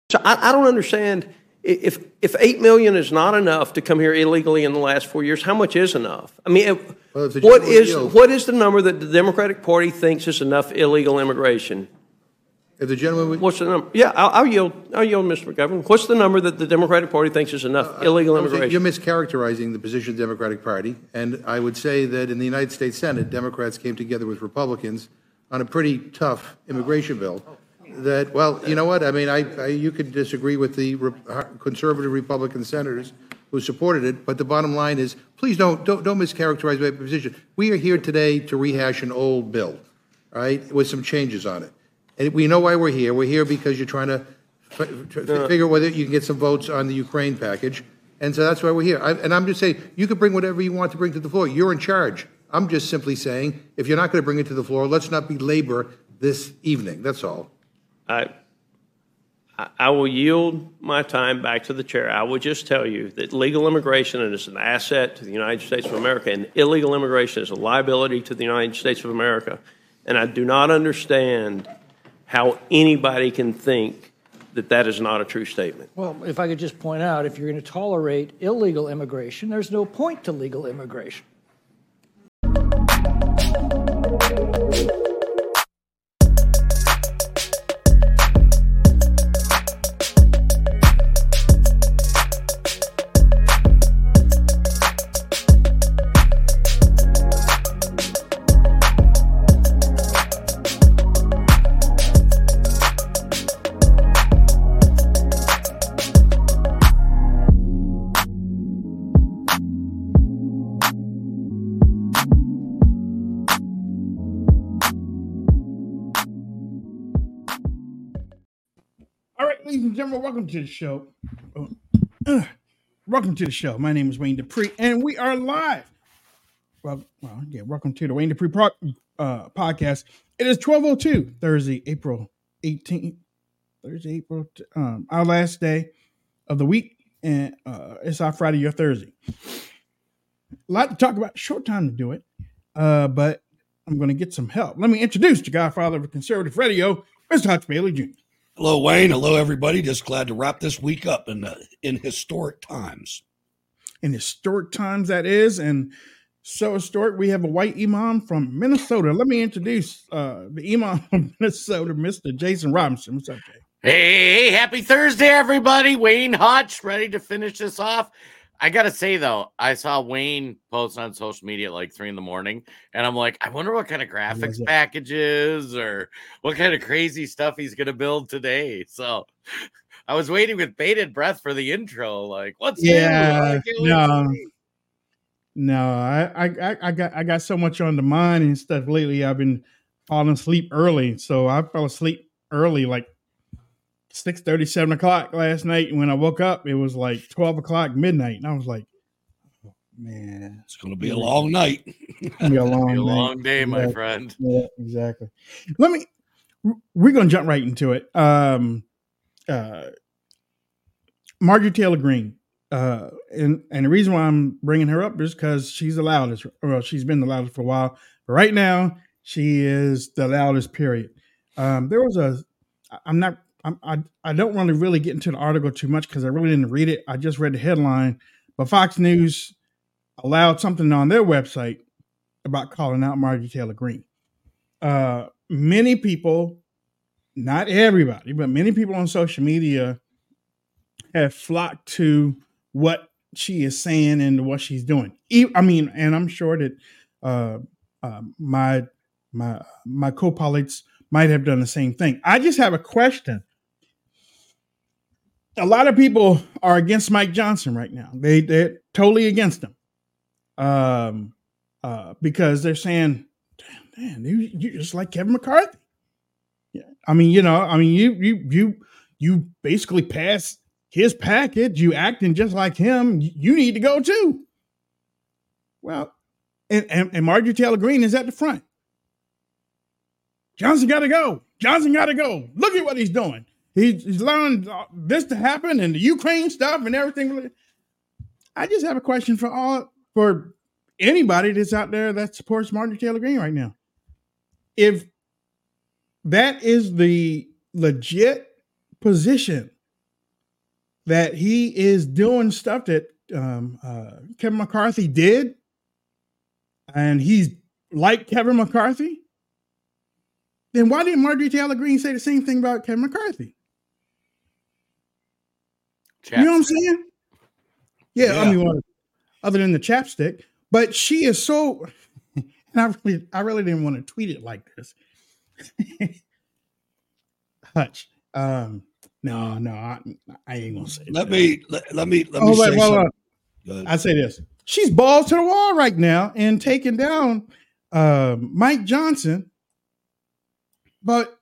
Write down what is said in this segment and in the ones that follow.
So I don't understand if 8 million is not enough to come here illegally in the last 4 years. How much is enough? I mean, what is the number that the Democratic Party thinks is enough illegal immigration? If the gentleman would, What's the number? Yeah, I'll yield, Mr. McGovern. What's the number that the Democratic Party thinks is enough illegal immigration? You're mischaracterizing the position of the Democratic Party, and I would say that in the United States Senate, Democrats came together with Republicans on a pretty tough immigration bill. That, well, you know what? I mean, you could disagree with the conservative Republican senators who supported it, but the bottom line is, please don't mischaracterize my position. We are here today to rehash an old bill, right, with some changes on it. And we know why we're here. We're here because you're trying to figure out whether you can get some votes on the Ukraine package. And so that's why we're here. And I'm just saying, you can bring whatever you want to bring to the floor. You're in charge. I'm just simply saying, if you're not going to bring it to the floor, let's not belabor this evening. That's all. I will yield my time back to the chair. I will just tell you that legal immigration is an asset to the United States of America, and illegal immigration is a liability to the United States of America. And I do not understand how anybody can think that that is not a true statement. Well, if I could just point out, if you're going to tolerate illegal immigration, there's no point to legal immigration. Ladies and gentlemen, welcome to the show. Welcome to the show. My name is Wayne Dupree, and we are live. Welcome to the Wayne Dupree podcast. It is 12:02, Thursday, April 18th. Our last day of the week, and it's our Friday, your Thursday. A lot to talk about. Short time to do it, but I'm going to get some help. Let me introduce the godfather of conservative radio, Mr. Hutch Bailey Jr. Hello, Wayne. Hello, everybody. Just glad to wrap this week up in historic times. In historic times, that is. And so historic, we have a white imam from Minnesota. Let me introduce the imam from Minnesota, Mr. Jason Robinson. What's up, Jay? Hey, happy Thursday, everybody. Wayne Hutch, ready to finish this off. I got to say, though, I saw Wayne post on social media at like 3 a.m, and I'm like, I wonder what kind of graphics packages or what kind of crazy stuff he's going to build today. So I was waiting with bated breath for the intro. Like, what's new? I got so much on the mind and stuff lately. I've been falling asleep early. So I fell asleep early, like 6:30, 7 o'clock last night. And when I woke up, it was like 12 o'clock midnight. And I was like, oh, man. It's going to be a long night. It's going to be a long day, my friend. Yeah, exactly. We're going to jump right into it. Marjorie Taylor Greene. And the reason why I'm bringing her up is because she's the loudest. Well, she's been the loudest for a while. But right now, she is the loudest, period. I don't want to really get into the article too much because I really didn't read it. I just read the headline. But Fox News allowed something on their website about calling out Marjorie Taylor Greene. Many people, not everybody, but many people on social media have flocked to what she is saying and what she's doing. I mean, and I'm sure that my co-pilots might have done the same thing. I just have a question. A lot of people are against Mike Johnson right now. They're totally against him because they're saying, "Damn, you just like Kevin McCarthy." Yeah, you basically passed his package. You acting just like him. You need to go too. Well, and Marjorie Taylor Greene is at the front. Johnson got to go. Johnson got to go. Look at what he's doing. He's allowing this to happen and the Ukraine stuff and everything. I just have a question for anybody that's out there that supports Marjorie Taylor Greene right now. If that is the legit position that he is doing stuff that Kevin McCarthy did, and he's like Kevin McCarthy, then why didn't Marjorie Taylor Greene say the same thing about Kevin McCarthy? You know what I'm saying? Yeah. I mean, well, other than the chapstick, but she is so, and I really didn't want to tweet it like this. Hutch. No, I ain't gonna say. Let me say something. I say this: she's balls to the wall right now and taking down Mike Johnson. But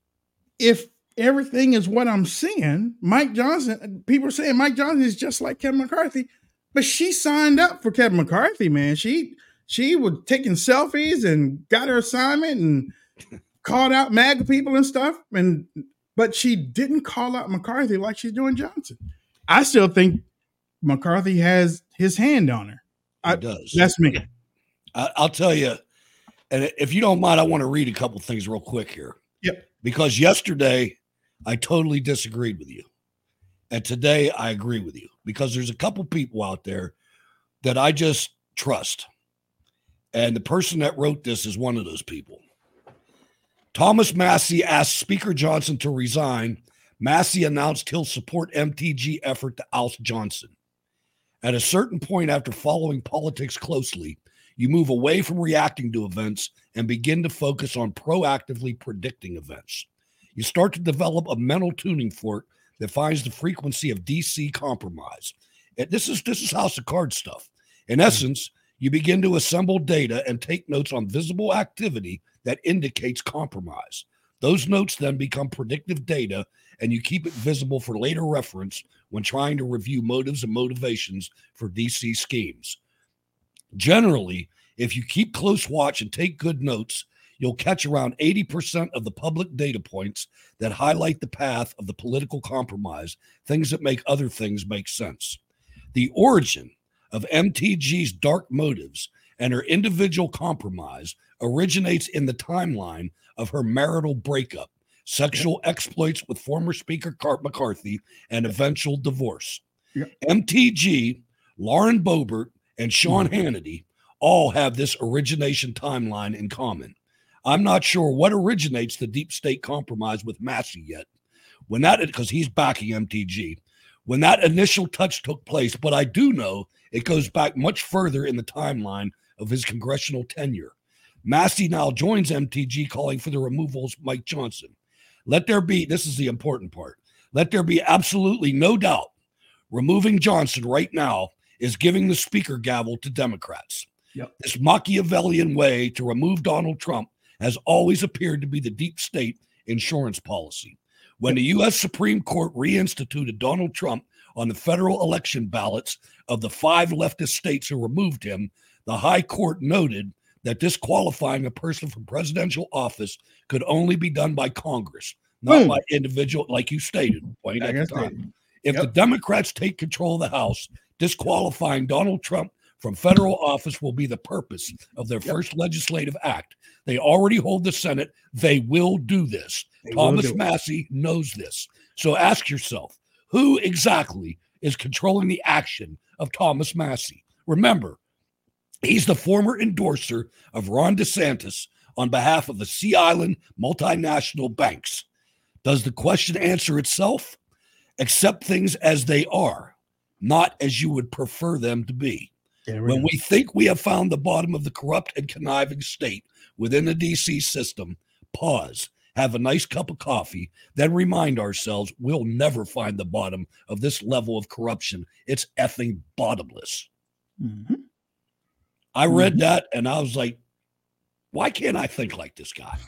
if everything is what I'm seeing, Mike Johnson, people are saying Mike Johnson is just like Kevin McCarthy, but she signed up for Kevin McCarthy, man. She was taking selfies and got her assignment and called out MAGA people and stuff, but she didn't call out McCarthy like she's doing Johnson. I still think McCarthy has his hand on her. He does. That's me. I'll tell you, and if you don't mind, I want to read a couple things real quick here. Yep. Because yesterday I totally disagreed with you, and today I agree with you because there's a couple people out there that I just trust, and the person that wrote this is one of those people. Thomas Massie asked Speaker Johnson to resign. Massie announced he'll support MTG effort to oust Johnson. At a certain point after following politics closely, you move away from reacting to events and begin to focus on proactively predicting events. You start to develop a mental tuning fork that finds the frequency of DC compromise. And this is House of Cards stuff. In essence, you begin to assemble data and take notes on visible activity that indicates compromise. Those notes then become predictive data, and you keep it visible for later reference when trying to review motives and motivations for DC schemes. Generally, if you keep close watch and take good notes, you'll catch around 80% of the public data points that highlight the path of the political compromise, things that make other things make sense. The origin of MTG's dark motives and her individual compromise originates in the timeline of her marital breakup, sexual exploits with former Speaker McCarthy, and eventual divorce. MTG, Lauren Boebert, and Sean Hannity all have this origination timeline in common. I'm not sure what originates the deep state compromise with Massie yet, because he's backing MTG. When that initial touch took place, but I do know it goes back much further in the timeline of his congressional tenure. Massie now joins MTG calling for the removal of Mike Johnson. This is the important part, let there be absolutely no doubt removing Johnson right now is giving the speaker gavel to Democrats. Yep. This Machiavellian way to remove Donald Trump has always appeared to be the deep state insurance policy. When the U.S. Supreme Court reinstituted Donald Trump on the federal election ballots of the 5 leftist states who removed him, the High Court noted that disqualifying a person from presidential office could only be done by Congress, not by individual, like you stated, Wayne, at the time. If the Democrats take control of the House, disqualifying Donald Trump from federal office will be the purpose of their first legislative act. They already hold the Senate. They will do this. Thomas Massie knows this. So ask yourself, who exactly is controlling the action of Thomas Massie? Remember, he's the former endorser of Ron DeSantis on behalf of the Sea Island multinational banks. Does the question answer itself? Accept things as they are, not as you would prefer them to be. When we think we have found the bottom of the corrupt and conniving state within the DC system, pause, have a nice cup of coffee, then remind ourselves we'll never find the bottom of this level of corruption. It's effing bottomless. Mm-hmm. I read that and I was like, why can't I think like this guy?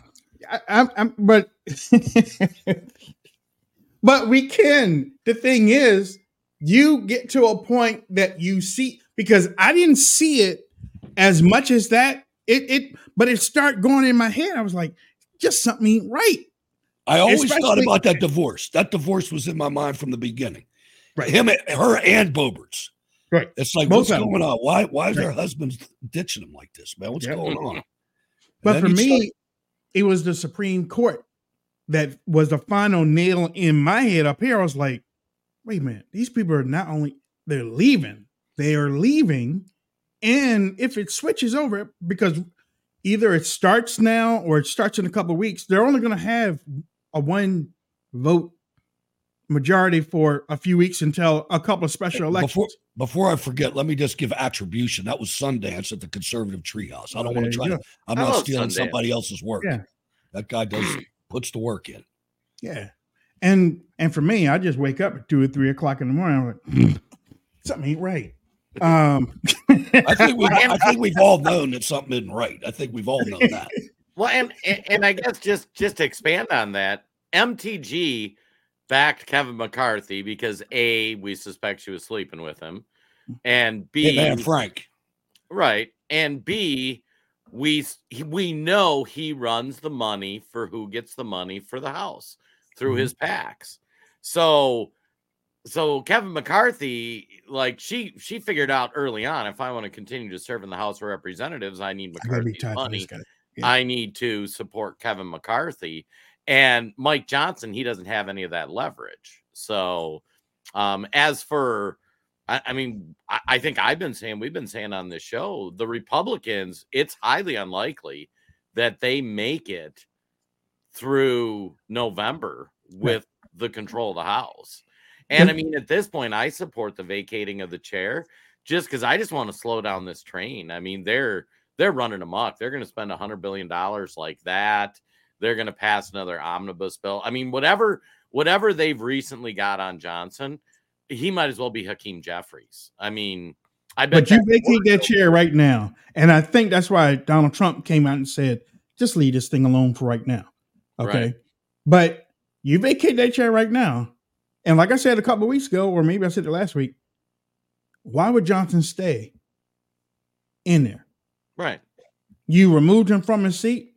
But we can. The thing is, you get to a point that you see, because I didn't see it as much as that. But it started going in my head. I was like, just something ain't right. I always thought about that divorce. That divorce was in my mind from the beginning. Right. Her and Boebert's. Right. It's like, Both what's going on? Why is their husbands ditching them like this, man? What's going on? But for me, it was the Supreme Court that was the final nail in my head up here. I was like, wait a minute, these people are not only they're leaving, they are leaving, and if it switches over, because either it starts now or it starts in a couple of weeks, they're only going to have a 1 vote majority for a few weeks until a couple of special elections. Before I forget, let me just give attribution. That was Sundance at the Conservative Treehouse. I don't want to try to. I'm not stealing somebody else's work. Yeah. That guy puts the work in. Yeah, and for me, I just wake up at 2 or 3 o'clock in the morning. I'm like, something ain't right. I think we've all known that something isn't right. I think we've all known that. Well, and I guess just to expand on that, MTG backed Kevin McCarthy because A, we suspect she was sleeping with him, and B, man, Frank, right, and B, we know he runs the money for who gets the money for the House through his PACs. So Kevin McCarthy, like she figured out early on, if I want to continue to serve in the House of Representatives, I need McCarthy's money. I need to support Kevin McCarthy. And Mike Johnson, he doesn't have any of that leverage. So as for, I mean, I think we've been saying on this show, the Republicans, it's highly unlikely that they make it through November with the control of the House. And I mean, at this point, I support the vacating of the chair just because I just want to slow down this train. I mean, they're running amok. They're going to spend $100 billion like that. They're going to pass another omnibus bill. I mean, whatever they've recently got on Johnson, he might as well be Hakeem Jeffries. I mean, I bet. But you vacate that chair right now, and I think that's why Donald Trump came out and said, "Just leave this thing alone for right now." Okay, Right. But you vacate that chair right now, and like I said a couple of weeks ago, or maybe I said it last week, why would Johnson stay in there? Right. You removed him from his seat.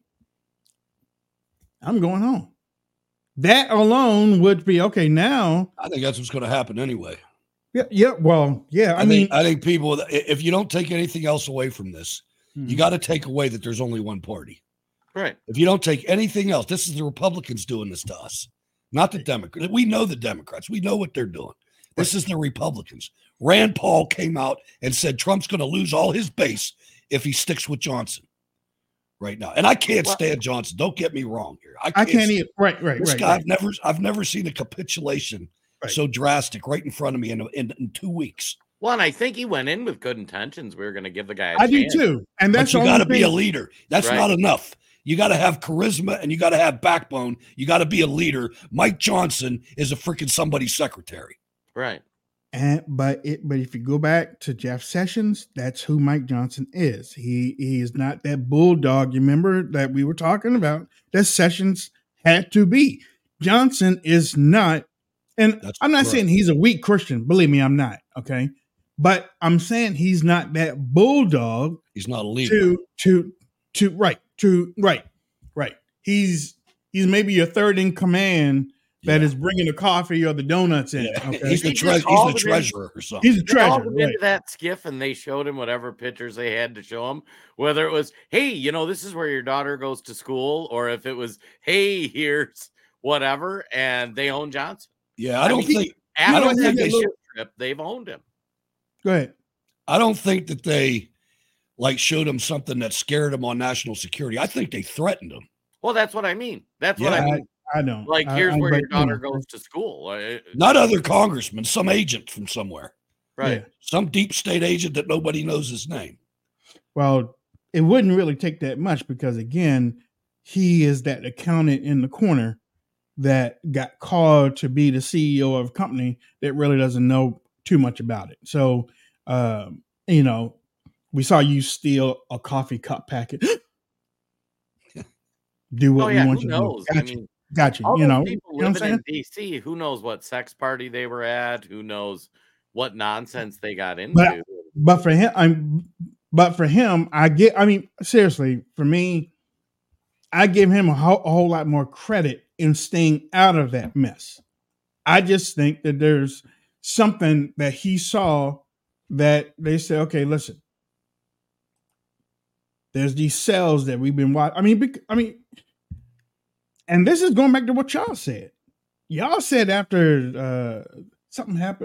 I'm going home. That alone would be okay. Now, I think that's what's going to happen anyway. yeah. Well, yeah. I mean, I think people, if you don't take anything else away from this, you got to take away that there's only one party. Right. If you don't take anything else, this is the Republicans doing this to us, not the Democrats. We know the Democrats. We know what they're doing. This is the Republicans. Rand Paul came out and said Trump's going to lose all his base if he sticks with Johnson right now. And I can't stand Johnson. Don't get me wrong here. I can't either. Right. This guy, I've never seen a capitulation so drastic right in front of me in 2 weeks. Well, and I think he went in with good intentions. We were going to give the guy a I chance. do too. And that's but you got to be a leader. That's Right. not enough. You got to have charisma and you got to have backbone. You got to be a leader. Mike Johnson is a freaking somebody's secretary. Right. But if you go back to Jeff Sessions, that's who Mike Johnson is. He is not that bulldog. You remember that we were talking about that Sessions had to be. Johnson is not, and I'm not saying he's a weak Christian. Believe me, I'm not. Okay, but I'm saying he's not that bulldog. He's not a leader. Right. He's maybe your third in command. That is bringing the coffee or the donuts in. Yeah. Okay? He's the treasurer or something. He's the treasurer. They into that skiff and they showed him whatever pictures they had to show him, whether it was, hey, this is where your daughter goes to school, or if it was, hey, here's whatever, and they own Johnson. Yeah, I don't think trip, they've owned him. Go ahead. I don't think that they showed him something that scared him on national security. I think they threatened him. Well, that's what I mean. That's what I mean. I don't. Here's where your daughter goes to school. Not other congressmen, some agent from somewhere. Right. Yeah. Some deep state agent that nobody knows his name. Well, it wouldn't really take that much because, again, he is that accountant in the corner that got called to be the CEO of a company that really doesn't know too much about it. So, we saw you steal a coffee cup packet. Do what we want you to do. Gotcha. All those people what I'm living saying? in DC, who knows what sex party they were at? Who knows what nonsense they got into? But for him, seriously, for me, I give him a whole lot more credit in staying out of that mess. I just think that there's something that he saw that they said, okay, listen, there's these cells that we've been watching. And this is going back to what y'all said. Y'all said after something happened.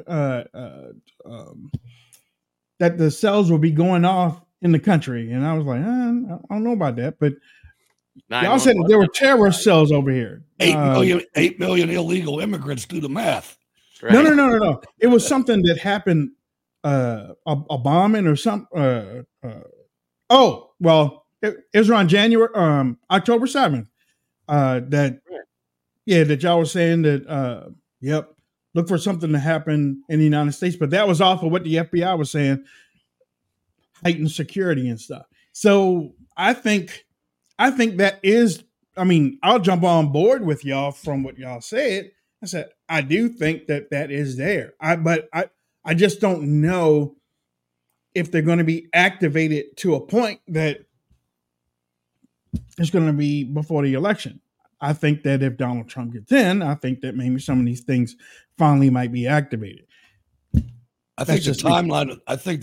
That the cells will be going off in the country, and I was like, I don't know about that, but y'all said that there were terrorist cells over here. 8 million illegal immigrants. Do the math. Right. No. It was something that happened, a bombing or something. It was around October 7th. That y'all were saying that, look for something to happen in the United States, but that was off of what the FBI was saying, heightened security and stuff. So I think that is, I'll jump on board with y'all from what y'all said. I said, I do think that is there. But I just don't know if they're going to be activated to a point that it's going to be before the election. I think that if Donald Trump gets in, I think that maybe some of these things finally might be activated. I think the timeline.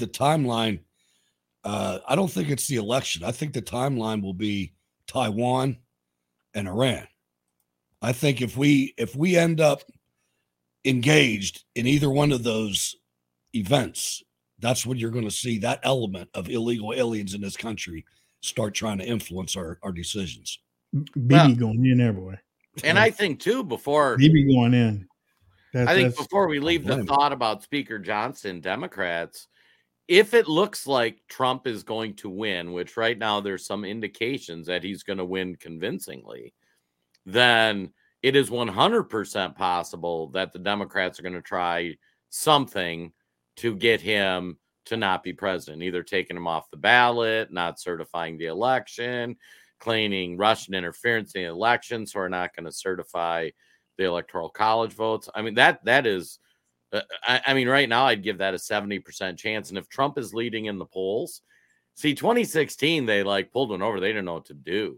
I don't think it's the election. I think the timeline will be Taiwan and Iran. I think if we end up engaged in either one of those events, that's when you're going to see that element of illegal aliens in this country start trying to influence our decisions. BB going in there, boy. And I think too, before BB going in. Before we leave the thought about Speaker Johnson, Democrats, if it looks like Trump is going to win, which right now there's some indications that he's going to win convincingly, then it is 100% possible that the Democrats are going to try something to get him to not be president, either taking him off the ballot, not certifying the election, claiming Russian interference in the election, so we're not going to certify the Electoral College votes. That is, right now I'd give that a 70% chance. And if Trump is leading in the polls, 2016, they pulled one over. They didn't know what to do.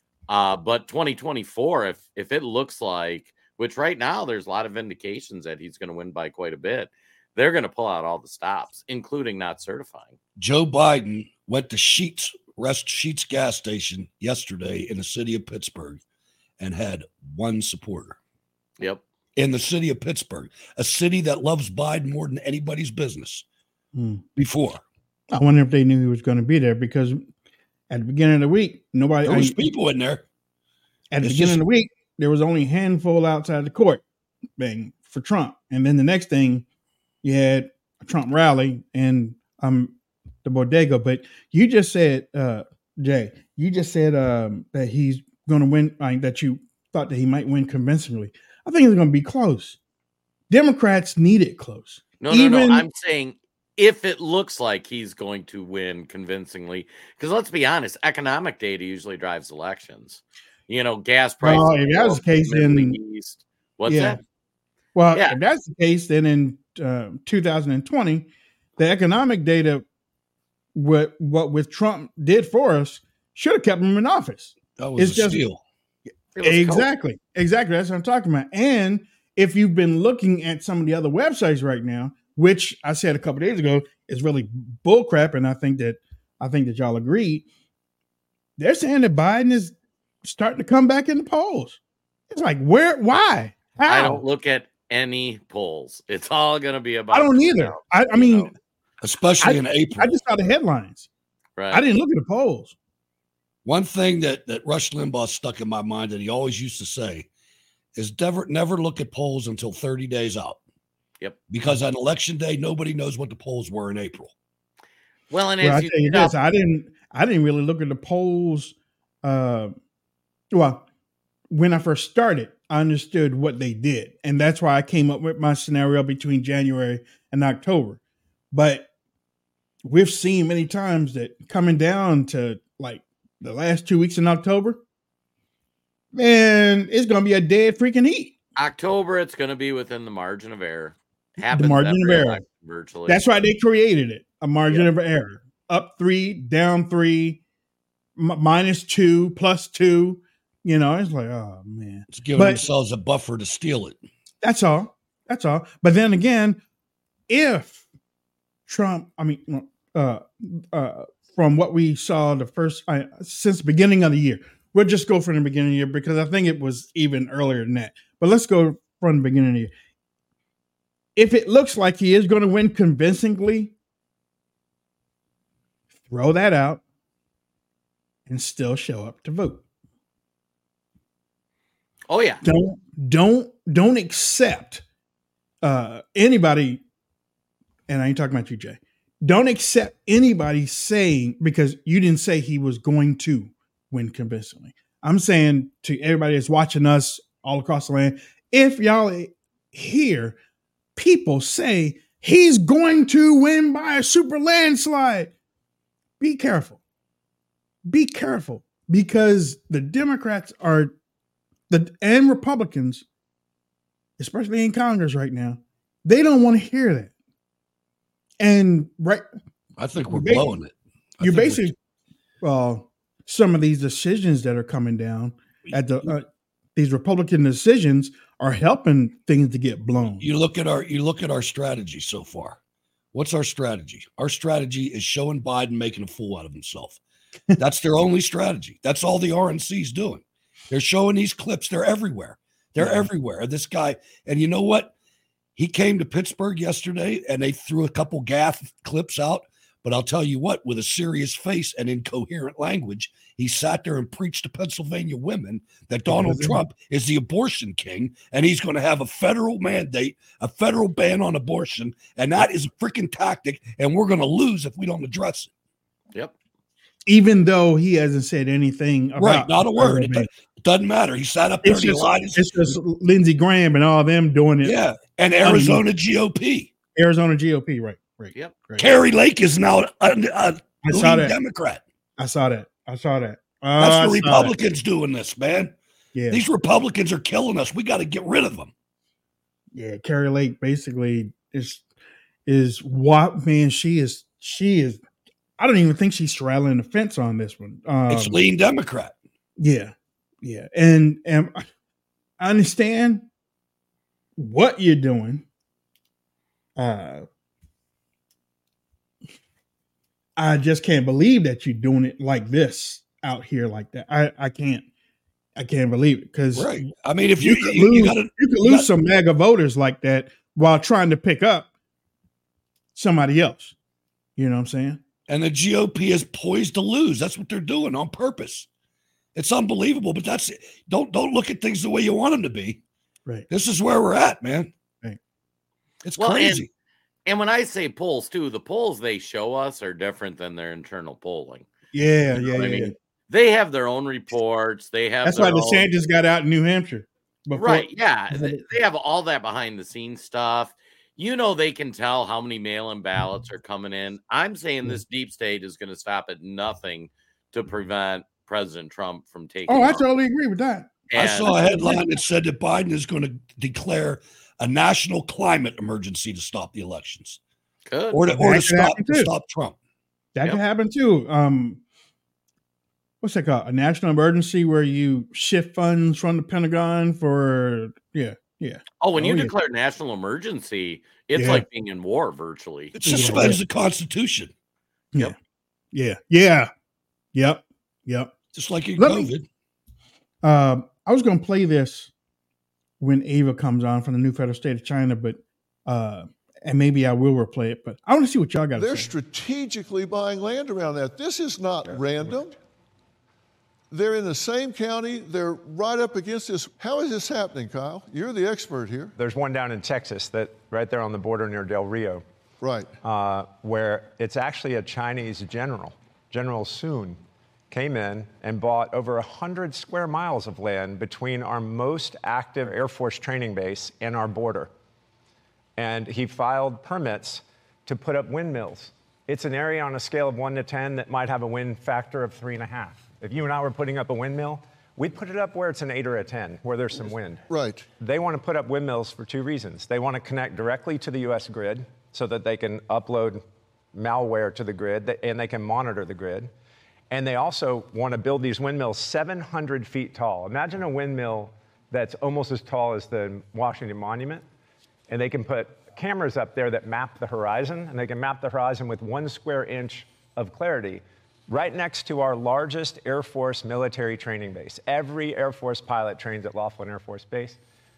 But 2024, if it looks like, which right now there's a lot of indications that he's going to win by quite a bit, they're going to pull out all the stops, including not certifying. Joe Biden went to Sheetz gas station yesterday in the city of Pittsburgh and had one supporter. Yep. In the city of Pittsburgh, a city that loves Biden more than anybody's business before. I wonder if they knew he was going to be there, because at the beginning of the week, there was people in there. At the beginning of the week, there was only a handful outside the court thing for Trump. And then the next thing, you had a Trump rally and the bodega. But you just said, Jay, that he's going to win, that you thought that he might win convincingly. I think it's going to be close. Democrats need it close. No. I'm saying if it looks like he's going to win convincingly, because let's be honest, economic data usually drives elections. Gas prices. If that was the case, then East. What's that? Well, if that's the case, then in 2020, the economic data, what with Trump did for us, should have kept him in office. That was a steal. Exactly. That's what I'm talking about. And if you've been looking at some of the other websites right now, which I said a couple of days ago is really bullcrap, and I think that y'all agree, they're saying that Biden is starting to come back in the polls. It's like, where? Why? How? I don't look at any polls. It's all going to be about. I don't either. Especially in April. I just saw the headlines. Right. I didn't look at the polls. One thing that Rush Limbaugh stuck in my mind that he always used to say is never look at polls until 30 days out. Yep. Because on election day, nobody knows what the polls were in April. Well, and I tell you this, I didn't really look at the polls. When I first started, I understood what they did, and that's why I came up with my scenario between January and October. But we've seen many times that coming down to the last 2 weeks in October, man, it's going to be a dead freaking heat. October, it's going to be within the margin of error. The margin of error. Virtually. That's why they created it. A margin of error. Up 3, down 3, -2, +2. It's like, oh, man. It's giving themselves a buffer to steal it. That's all. But then again, if Trump, from what we saw since the beginning of the year, we'll just go from the beginning of the year because I think it was even earlier than that. But let's go from the beginning of the year. if it looks like he is going to win convincingly, throw that out and still show up to vote. Oh yeah. Don't accept anybody, and I ain't talking about you, Jay. Don't accept anybody saying, because you didn't say he was going to win convincingly. I'm saying to everybody that's watching us all across the land, if y'all hear people say he's going to win by a super landslide, be careful. Be careful, because the Democrats and Republicans, especially in Congress right now, they don't want to hear that. And I think we're blowing it. You basically, some of these decisions that are coming down at these Republican decisions are helping things to get blown. You look at our strategy so far. What's our strategy? Our strategy is showing Biden making a fool out of himself. That's their only strategy. That's all the RNC's doing. They're showing these clips. They're everywhere. They're everywhere. This guy, and you know what? He came to Pittsburgh yesterday, and they threw a couple gaff clips out. But I'll tell you what, with a serious face and incoherent language, he sat there and preached to Pennsylvania women that Donald Trump is the abortion king, and he's going to have a federal mandate, a federal ban on abortion, and that is a freaking tactic, and we're going to lose if we don't address it. Yep. Even though he hasn't said anything about right, not a word. It doesn't matter. He sat up there and he lied. It's just Lindsey Graham and all them doing it. Yeah, and Arizona GOP. Arizona GOP, right. Yep. Right. Kerry Lake is now a lead Democrat. I saw that. That's the Republicans doing this, man. Yeah. These Republicans are killing us. We got to get rid of them. Yeah, Kerry Lake basically is what, man, she is I don't even think she's straddling the fence on this one. It's lean Democrat. Yeah. Yeah. And I understand what you're doing. I just can't believe that you're doing it like this out here like that. I can't believe it, because right. I mean, if you could lose some MAGA voters like that while trying to pick up somebody else. You know what I'm saying? And the GOP is poised to lose. That's what they're doing on purpose. It's unbelievable, but that's it. Don't look at things the way you want them to be. Right. This is where we're at, man. Right. It's crazy. And when I say polls too, the polls they show us are different than their internal polling. Yeah, You know what I mean? yeah. They have their own reports. They have That's why their DeSantis got out in New Hampshire. right. Yeah. They have all that behind the scenes stuff. You know, they can tell how many mail-in ballots are coming in. I'm saying this deep state is going to stop at nothing to prevent President Trump from taking. Oh, I totally agree with that. I saw a headline that said that Biden is going to declare a national climate emergency to stop the elections. Good. Or to stop Trump. That could happen too. What's that called? A national emergency where you shift funds from the Pentagon for yeah. Oh, when you declare national emergency, it's like being in war virtually. It suspends the Constitution. Yep. Just like in COVID. I was going to play this when Ava comes on from the new federal state of China, but and maybe I will replay it. But I want to see what y'all got to say. They're strategically buying land around that. This is not random. They're in the same county. They're right up against this. How is this happening, Kyle? You're the expert here. There's one down in Texas that right there on the border near Del Rio. Right. Where it's actually a Chinese general, General Sun, came in and bought over 100 square miles of land between our most active Air Force training base and our border. And he filed permits to put up windmills. It's an area on a scale of 1 to 10 that might have a wind factor of 3.5. If you and I were putting up a windmill, we'd put it up where it's an 8 or a 10, where there's some wind. Right. They want to put up windmills for two reasons. They want to connect directly to the U.S. grid so that they can upload malware to the grid and they can monitor the grid. And they also want to build these windmills 700 feet tall. Imagine a windmill that's almost as tall as the Washington Monument. And they can put cameras up there that map the horizon, and they can map the horizon with 1 square inch of clarity right next to our largest Air Force military training base. Every Air Force pilot trains at Laughlin Air Force Base.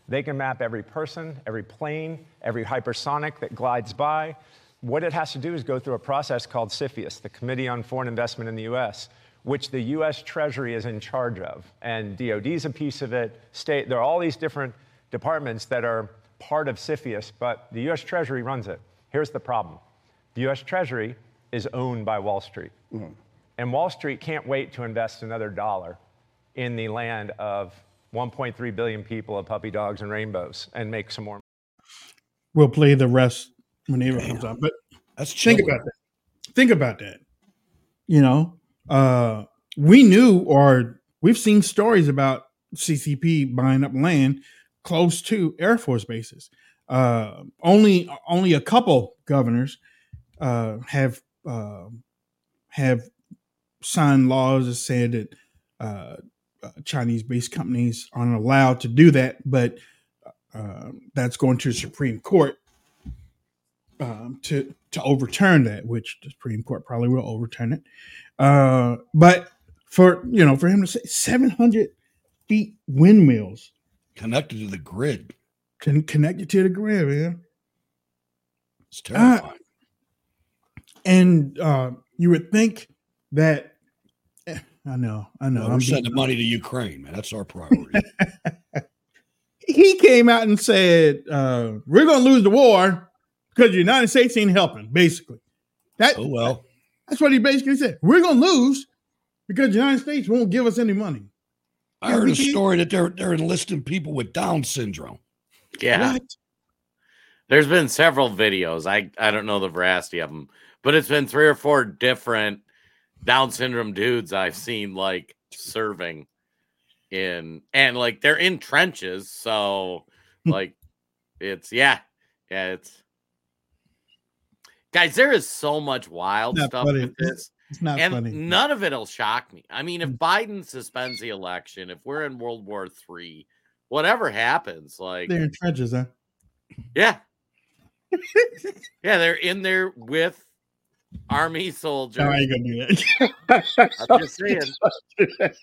They can map every person, every plane, every hypersonic that glides by. What it has to do is go through a process called CFIUS, the Committee on Foreign Investment in the U.S., which the U.S. Treasury is in charge of. And DOD is a piece of it. There are all these different departments that are part of CFIUS, but the U.S. Treasury runs it. Here's the problem. The U.S. Treasury is owned by Wall Street. And Wall Street can't wait to invest another dollar in the land of 1.3 billion people of puppy dogs and rainbows and make some more. We'll play the rest when Ava comes on. But think about that. Think about that. You know, we knew, or we've seen stories about CCP buying up land close to Air Force bases. Only a couple governors have signed laws that said that Chinese-based companies aren't allowed to do that, but that's going to the Supreme Court to overturn that, which the Supreme Court probably will overturn it. But for him to say 700 feet windmills connected to the grid, connected to the grid, man, it's terrifying. And you would think that. I know. Well, we're sending money to Ukraine, man. That's our priority. He came out and said, we're going to lose the war because the United States ain't helping, basically. That's what he basically said. We're going to lose because the United States won't give us any money. I heard a story that they're enlisting people with Down syndrome. Yeah. What? There's been several videos. I don't know the veracity of them, but it's been 3 or 4 different Down syndrome dudes I've seen like serving in, and like they're in trenches. So like it's guys, there is so much wild stuff with this. It's not and funny. None of it'll shock me. I mean, if Biden suspends the election, if we're in World War III, whatever happens, like They're in trenches, huh? yeah. Yeah, they're in there with Army soldiers. No, I ain't gonna do that. I'm just saying.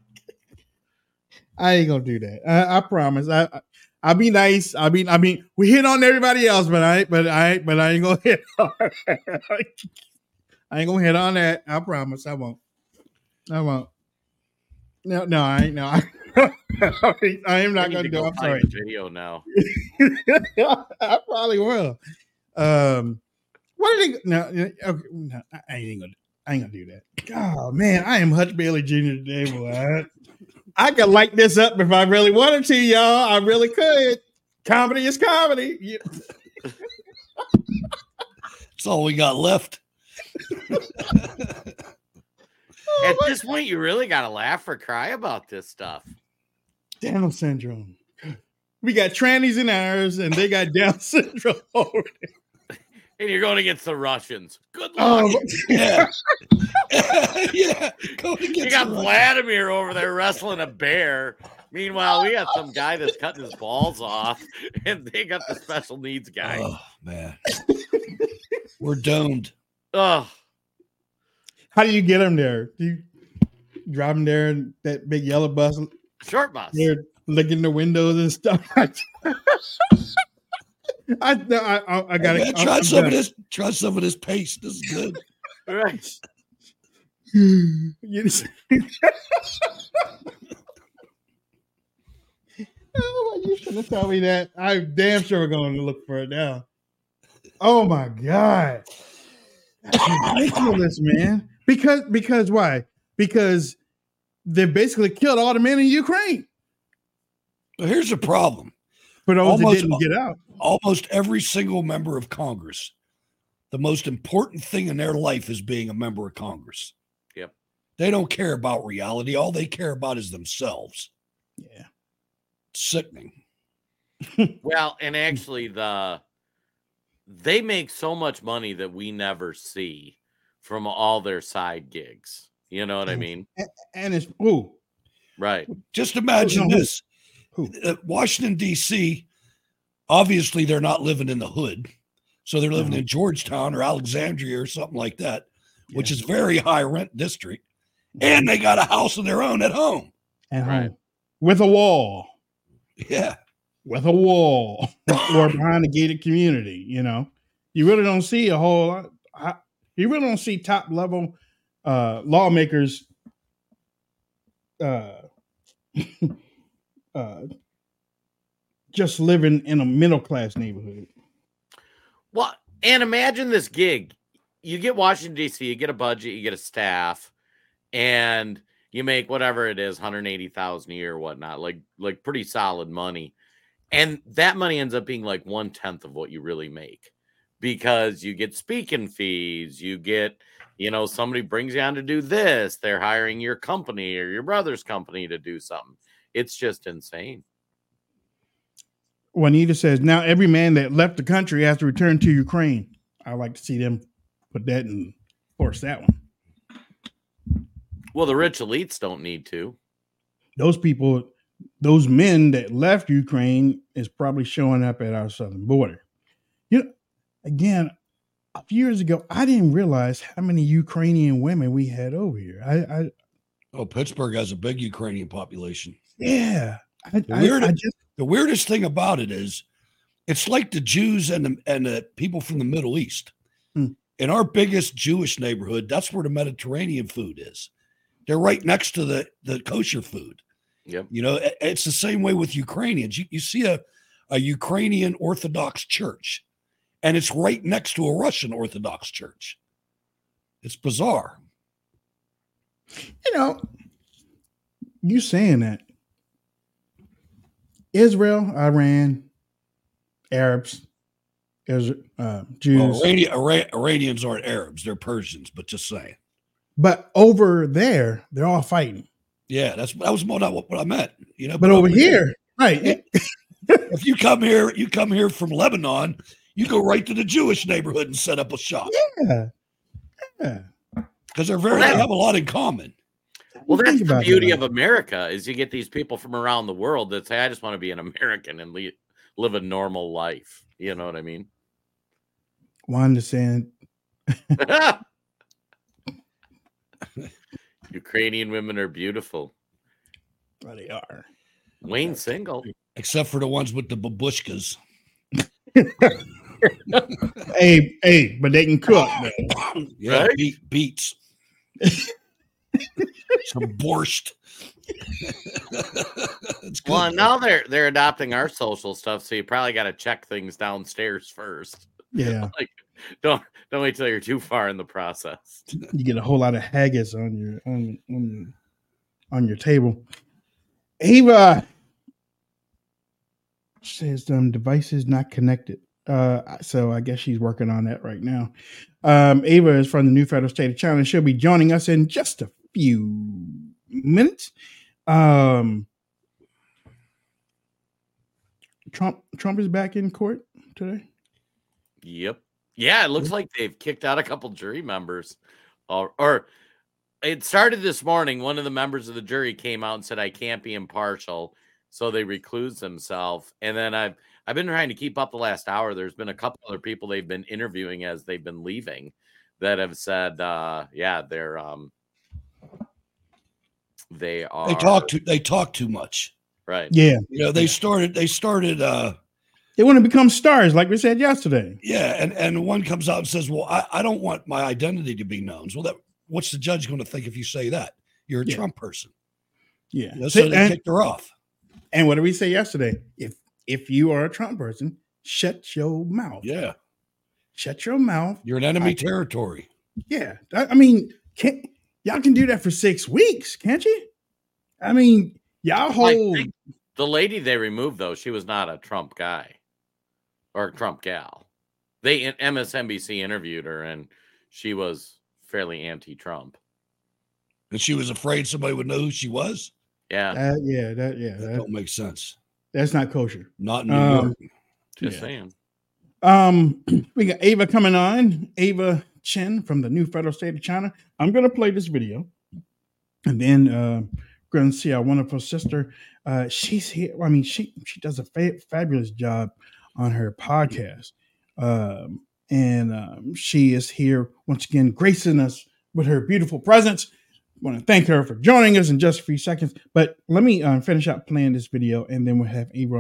I ain't gonna do that. I promise. I'll be nice. I mean, we hit on everybody else, but I ain't gonna hit on. I ain't gonna hit on that. I promise. I won't. No, I ain't. No, I am not gonna do. I'm sorry. Video now. I probably will. What are they? No, okay, no, I ain't gonna do that. Oh man, I am Hutch Bailey Jr. today, boy. I could light this up if I really wanted to, y'all. I really could. Comedy is comedy. Yeah. That's all we got left. At this point, you really got to laugh or cry about this stuff. Down syndrome. We got trannies in ours, and they got Down syndrome over there. And you're going against the Russians. Good luck. Yeah. Yeah. You got Vladimir over there wrestling a bear. Meanwhile, we got some guy that's cutting his balls off, and they got the special needs guy. Oh, man. We're doomed. Oh. How do you get them there? Do you drive them there in that big yellow bus? Short bus. They're licking the windows and stuff. I got to try some of this paste. This is good. Right. You shouldn't have told me that. I'm damn sure we're going to look for it now. Oh my God. That's ridiculous, man. Because why? Because they basically killed all the men in Ukraine. Well, here's the problem. For those that didn't get out. Almost every single member of Congress, the most important thing in their life is being a member of Congress. Yep. They don't care about reality. All they care about is themselves. Yeah. It's sickening. Well, and actually they make so much money that we never see from all their side gigs. You know what I mean? And it's right. Just imagine this. Washington, D.C., obviously they're not living in the hood. So they're living in Georgetown or Alexandria or something like that, which is very high rent district. And they got a house of their own at home. At home. With a wall. Yeah. with a wall or behind a gated community. You really don't see a whole lot. You really don't see top level lawmakers just living in a middle class neighborhood. Well, and imagine this gig. You get Washington, D.C., you get a budget, you get a staff, and you make whatever it is, $180,000 a year or whatnot, like pretty solid money. And that money ends up being like 1/10 of what you really make, because you get speaking fees, you get, somebody brings you on to do this, they're hiring your company or your brother's company to do something. It's just insane. Juanita says, now every man that left the country has to return to Ukraine. I like to see them put that and force that one. Well, the rich elites don't need to. Those men that left Ukraine is probably showing up at our southern border. Again, a few years ago, I didn't realize how many Ukrainian women we had over here. Pittsburgh has a big Ukrainian population. Yeah. The weirdest thing about it is it's like the Jews and the people from the Middle East. In our biggest Jewish neighborhood, that's where the Mediterranean food is. They're right next to the kosher food. Yep. It's the same way with Ukrainians. You see a Ukrainian Orthodox church, and it's right next to a Russian Orthodox church. It's bizarre. You saying that. Israel, Iran, Arabs, Jews. Well, Iranians aren't Arabs. They're Persians, but just saying. But over there, they're all fighting. Yeah, that was more not what I meant. But over here, right. If you come here from Lebanon, you go right to the Jewish neighborhood and set up a shop. Yeah. Because they have a lot in common. Well, that's the beauty of America, is you get these people from around the world that say, I just want to be an American and live a normal life. You know what I mean? Wanda saying, Ukrainian women are beautiful. Well, they are. Wayne's single. Except for the ones with the babushkas. Hey, but they can cook. Yeah, right? Beets. Some borscht. Well, and now they're adopting our social stuff, so you probably got to check things downstairs first. Yeah. Like, don't wait till you're too far in the process. You get a whole lot of haggis on your table. Ava says devices not connected. So I guess she's working on that right now. Ava is from the new federal state of China. She'll be joining us in just a few minutes. Trump is back in court today. Yep. Yeah, it looks like they've kicked out a couple jury members. Or it started this morning. One of the members of the jury came out and said, I can't be impartial. So they recluse themselves. And then I've been trying to keep up the last hour. There's been a couple other people they've been interviewing as they've been leaving that have said, they talk too much. Right. Yeah. They started they want to become stars, like we said yesterday. Yeah, and one comes out and says, well, I don't want my identity to be known. Well, what's the judge going to think if you say that? You're a Trump person. Yeah. So they kicked her off. And what did we say yesterday? If you are a Trump person, shut your mouth. Yeah. Shut your mouth. You're in enemy territory. Yeah. I mean, y'all can do that for 6 weeks, can't you? I mean, y'all hold. The lady they removed, though, she was not a Trump guy or a Trump gal. MSNBC interviewed her, and she was fairly anti-Trump. And she was afraid somebody would know who she was? Yeah. That don't make sense. That's not kosher. Not in New York. Just saying. We got Ava coming on. Ava Chen from the new federal state of China. I'm going to play this video. And then we're going to see our wonderful sister. She's here. I mean, she does a fabulous job on her podcast. And she is here once again, gracing us with her beautiful presence. I want to thank her for joining us in just a few seconds. But let me finish up playing this video, and then we'll have Ava on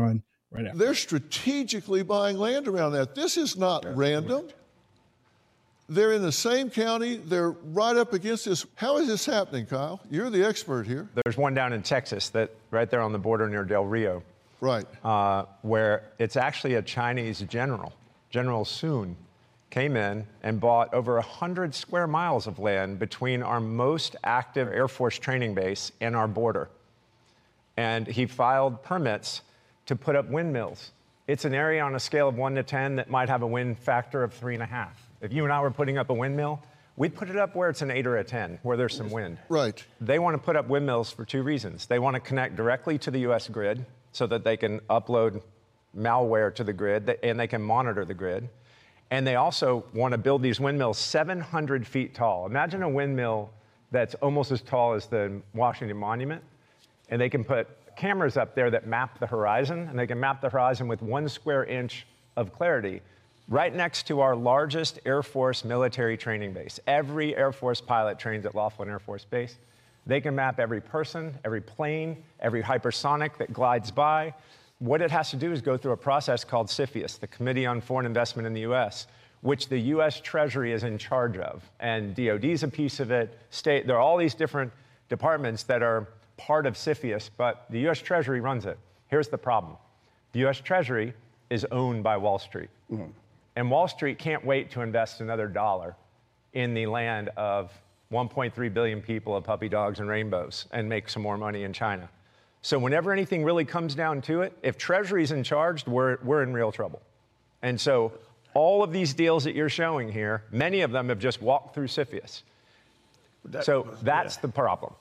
right after. They're strategically buying land around that. This is not random. They're in the same county. They're right up against this. How is this happening, Kyle? You're the expert here. There's one down in Texas that right there on the border near Del Rio, Right. where it's actually a Chinese general, General Sun, came in and bought over 100 square miles of land between our most active Air Force training base and our border. And he filed permits to put up windmills. It's an area on a scale of 1 to 10 that might have a wind factor of 3.5. If you and I were putting up a windmill, we'd put it up where it's an 8 or a 10, where there's some wind. Right. They want to put up windmills for 2 reasons. They want to connect directly to the U.S. grid so that they can upload malware to the grid and they can monitor the grid. And they also want to build these windmills 700 feet tall. Imagine a windmill that's almost as tall as the Washington Monument. And they can put cameras up there that map the horizon, and they can map the horizon with 1 square inch of clarity right next to our largest Air Force military training base. Every Air Force pilot trains at Laughlin Air Force Base. They can map every person, every plane, every hypersonic that glides by. What it has to do is go through a process called CFIUS, the Committee on Foreign Investment in the U.S., which the U.S. Treasury is in charge of. And DOD is a piece of it. State, there are all these different departments that are part of CFIUS, but the U.S. Treasury runs it. Here's the problem. The U.S. Treasury is owned by Wall Street. Mm-hmm. And Wall Street can't wait to invest another dollar in the land of 1.3 billion people of puppy dogs and rainbows and make some more money in China. So whenever anything really comes down to it, if Treasury's in charge, we're in real trouble. And so all of these deals that you're showing here, many of them have just walked through CFIUS. So that's the problem.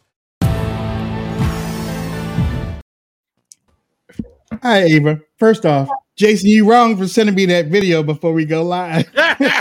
Hi, Ava. First off, Jason, you wrong for sending me that video before we go live.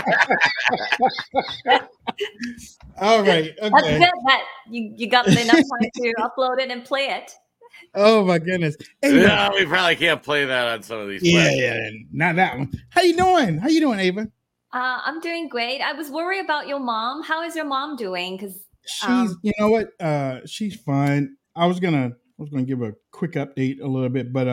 All right. Okay. That's good that you got enough time to upload it and play it. Oh my goodness. Ava. No, we probably can't play that on some of these. Yeah, not that one. How you doing? How you doing, Ava? I'm doing great. I was worried about your mom. How is your mom doing? Because she's, you know what? She's fine. I was gonna give a quick update a little bit, but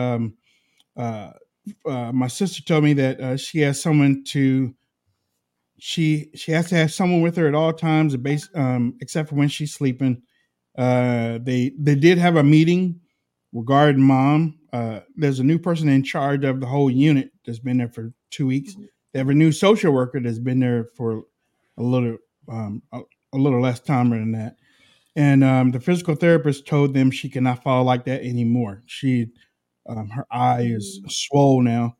my sister told me that she has someone to. She has to have someone with her at all times, except for when she's sleeping. They did have a meeting regarding mom. There's a new person in charge of the whole unit that's been there for 2 weeks. Mm-hmm. They have a new social worker that's been there for a little less time than that. And the physical therapist told them she cannot fall like that anymore. Her eye is swollen now,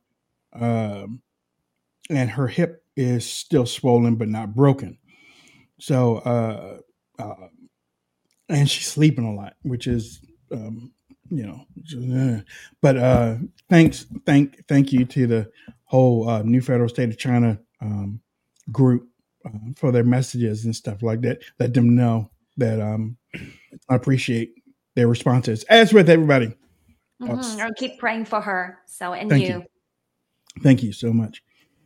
and her hip is still swollen but not broken. So, and she's sleeping a lot, which is, But thank you to the whole New Federal State of China group for their messages and stuff like that. Let them know that I appreciate their responses, as with everybody. Mm-hmm. I'll keep praying for her. So, and Thank you. Thank you so much.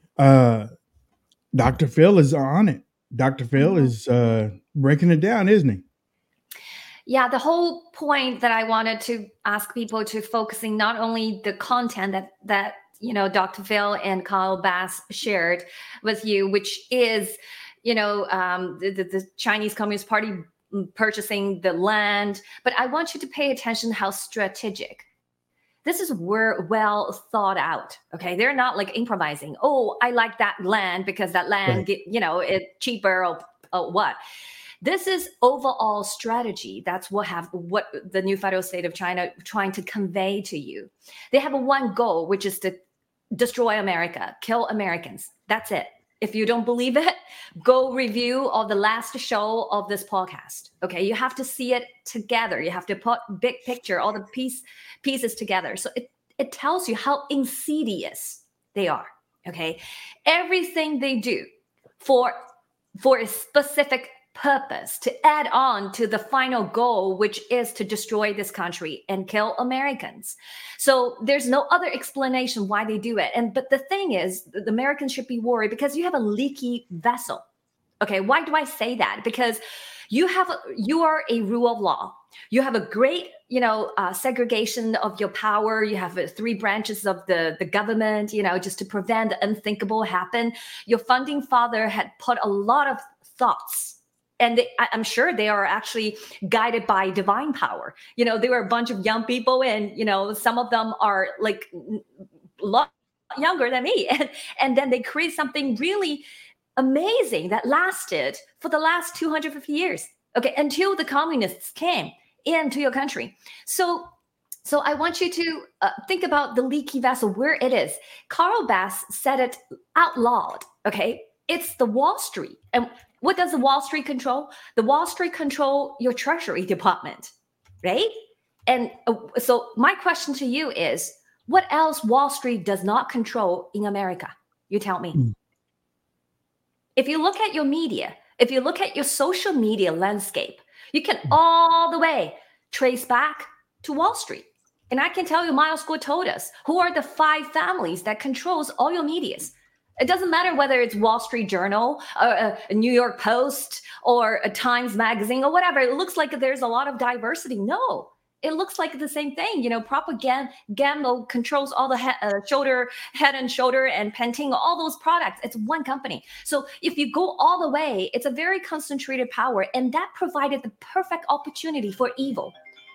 Dr. Phil is on it. Dr. Phil is breaking it down, isn't he? Yeah, the whole point that I wanted to ask people to focusing not only the content that Dr. Phil and Kyle Bass shared with you, which is the Chinese Communist Party purchasing the land, but I want you to pay attention how strategic. This is well thought out. Okay, they're not like improvising. Oh, I like that land because that land it's cheaper or what. This is overall strategy. That's what the New Federal State of China trying to convey to you. They have one goal, which is to destroy America, kill Americans. That's it. If you don't believe it, go review of the last show of this podcast. Okay, you have to see it together. You have to put big picture, all the pieces together. So it tells you how insidious they are. Okay, everything they do for a specific purpose to add on to the final goal, which is to destroy this country and kill Americans. So there's no other explanation why they do it. But the thing is, the Americans should be worried because you have a leaky vessel. Okay, why do I say that? Because You are a rule of law. You have a great, segregation of your power. You have 3 branches of the government, just to prevent the unthinkable happen. Your founding father had put a lot of thoughts, and I'm sure they are actually guided by divine power. They were a bunch of young people, and some of them are like a lot younger than me, and then they create something really amazing that lasted for the last 250 years. Okay, until the communists came into your country. So I want you to think about the leaky vessel, where it is. Carl Bass said it out loud. Okay, it's the Wall Street. And what does the Wall Street control? The Wall Street control your Treasury Department, right? And so my question to you is, what else Wall Street does not control in America? You tell me. If you look at your media, if you look at your social media landscape, you can all the way trace back to Wall Street. And I can tell you, Miles Guo told us, who are the 5 families that controls all your medias. It doesn't matter whether it's Wall Street Journal, or a New York Post, or a Times Magazine, or whatever. It looks like there's a lot of diversity. No, it looks like the same thing. Propaganda controls all the Head and Shoulder, and Pantene, all those products. It's one company. So if you go all the way, it's a very concentrated power, and that provided the perfect opportunity for evil.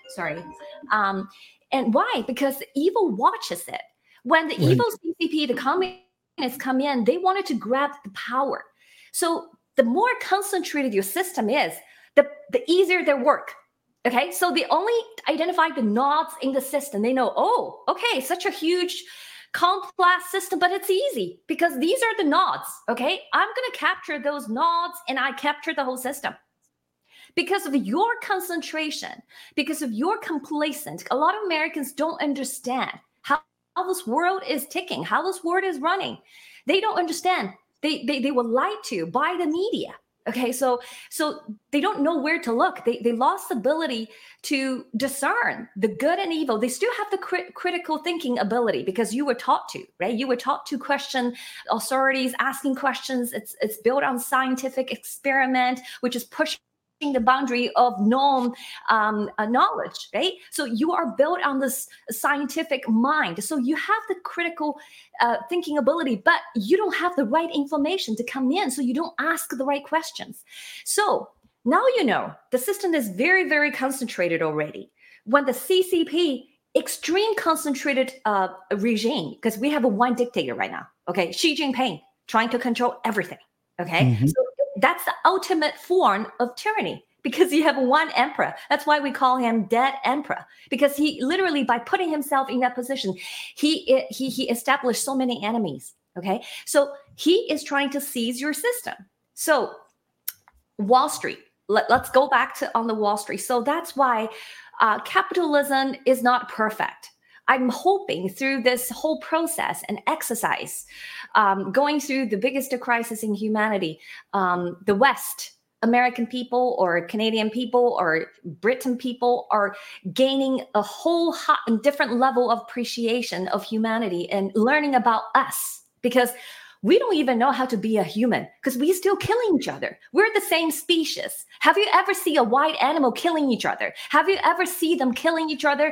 And why? Because evil watches it. When the evil CCP, the communists come in, they wanted to grab the power. So the more concentrated your system is, the easier their work. Okay, so they only identify the nodes in the system. They know, oh, okay, such a huge, complex system, but it's easy because these are the nodes. Okay, I'm going to capture those nodes, and I capture the whole system. Because of your concentration, because of your complacence, a lot of Americans don't understand how this world is ticking, how this world is running. They don't understand. They were lied to by the media. Okay, so they don't know where to look. They lost the ability to discern the good and evil. They still have the critical thinking ability because you were taught to, right? You were taught to question authorities, asking questions. It's built on scientific experiment, which is pushing the boundary of known knowledge, right? So you are built on this scientific mind. So you have the critical thinking ability, but you don't have the right information to come in. So you don't ask the right questions. So now the system is very, very concentrated already. When the CCP, extreme concentrated regime, because we have one dictator right now, okay? Xi Jinping trying to control everything, okay? So that's the ultimate form of tyranny because you have one emperor. That's why we call him dead emperor, because he literally, by putting himself in that position, he established so many enemies. Okay, so he is trying to seize your system. So Wall Street, let's go back on the Wall Street. So that's why capitalism is not perfect. I'm hoping through this whole process and exercise, going through the biggest crisis in humanity, the West, American people or Canadian people or Britain people are gaining a whole different level of appreciation of humanity and learning about us, because we don't even know how to be a human because we're still killing each other. We're the same species. Have you ever seen a wild animal killing each other? Have you ever seen them killing each other?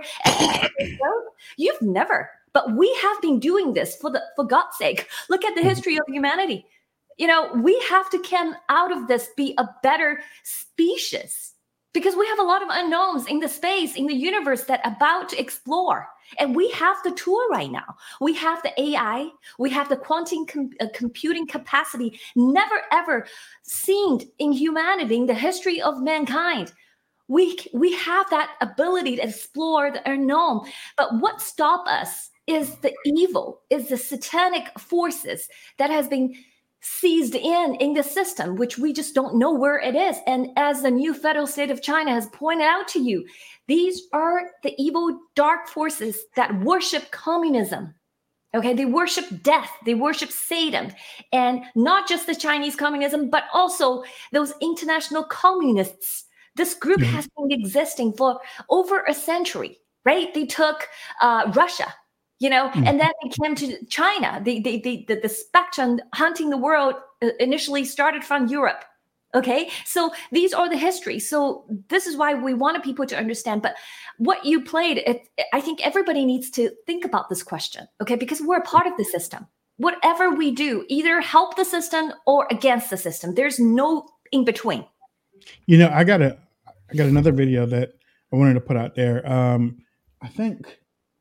You've never. But we have been doing this for God's sake. Look at the history of humanity. We have to come out of this, be a better species, because we have a lot of unknowns in the space, in the universe that about to explore. And we have the tool right now. We have the AI. We have the quantum computing capacity never, ever seen in humanity, in the history of mankind. We have that ability to explore the unknown. But what stops us is the evil, is the satanic forces that has been seized in the system, which we just don't know where it is. And as the new federal state of China has pointed out to you, these are the evil dark forces that worship communism. Okay, they worship death, they worship Satan, and not just the Chinese communism, but also those international communists. This group has been existing for over a century, right? They took Russia, and then they came to China. The spectrum hunting the world initially started from Europe. Okay, so these are the history. So this is why we wanted people to understand. But what you played, I think everybody needs to think about this question, okay? Because we're a part of the system. Whatever we do, either help the system or against the system. There's no in between. You know, I got another video that I wanted to put out there. I think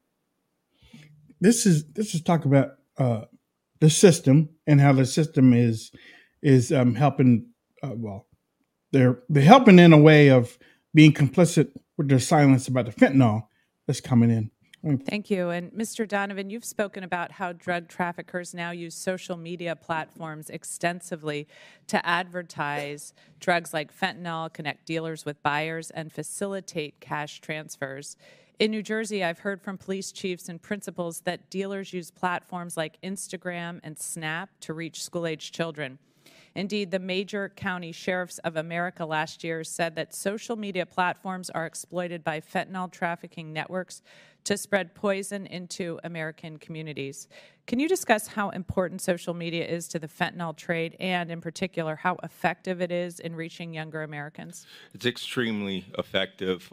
this is talk about the system and how the system is helping. Well, they're helping in a way of being complicit with their silence about the fentanyl that's coming in. Thank you. And Mr. Donovan, you've spoken about how drug traffickers now use social media platforms extensively to advertise drugs like fentanyl, connect dealers with buyers, and facilitate cash transfers. In New Jersey, I've heard from police chiefs and principals that dealers use platforms like Instagram and Snap to reach school-age children. Indeed, the major county sheriffs of America last year said that social media platforms are exploited by fentanyl trafficking networks to spread poison into American communities. Can you discuss how important social media is to the fentanyl trade and, in particular, how effective it is in reaching younger Americans? It's extremely effective.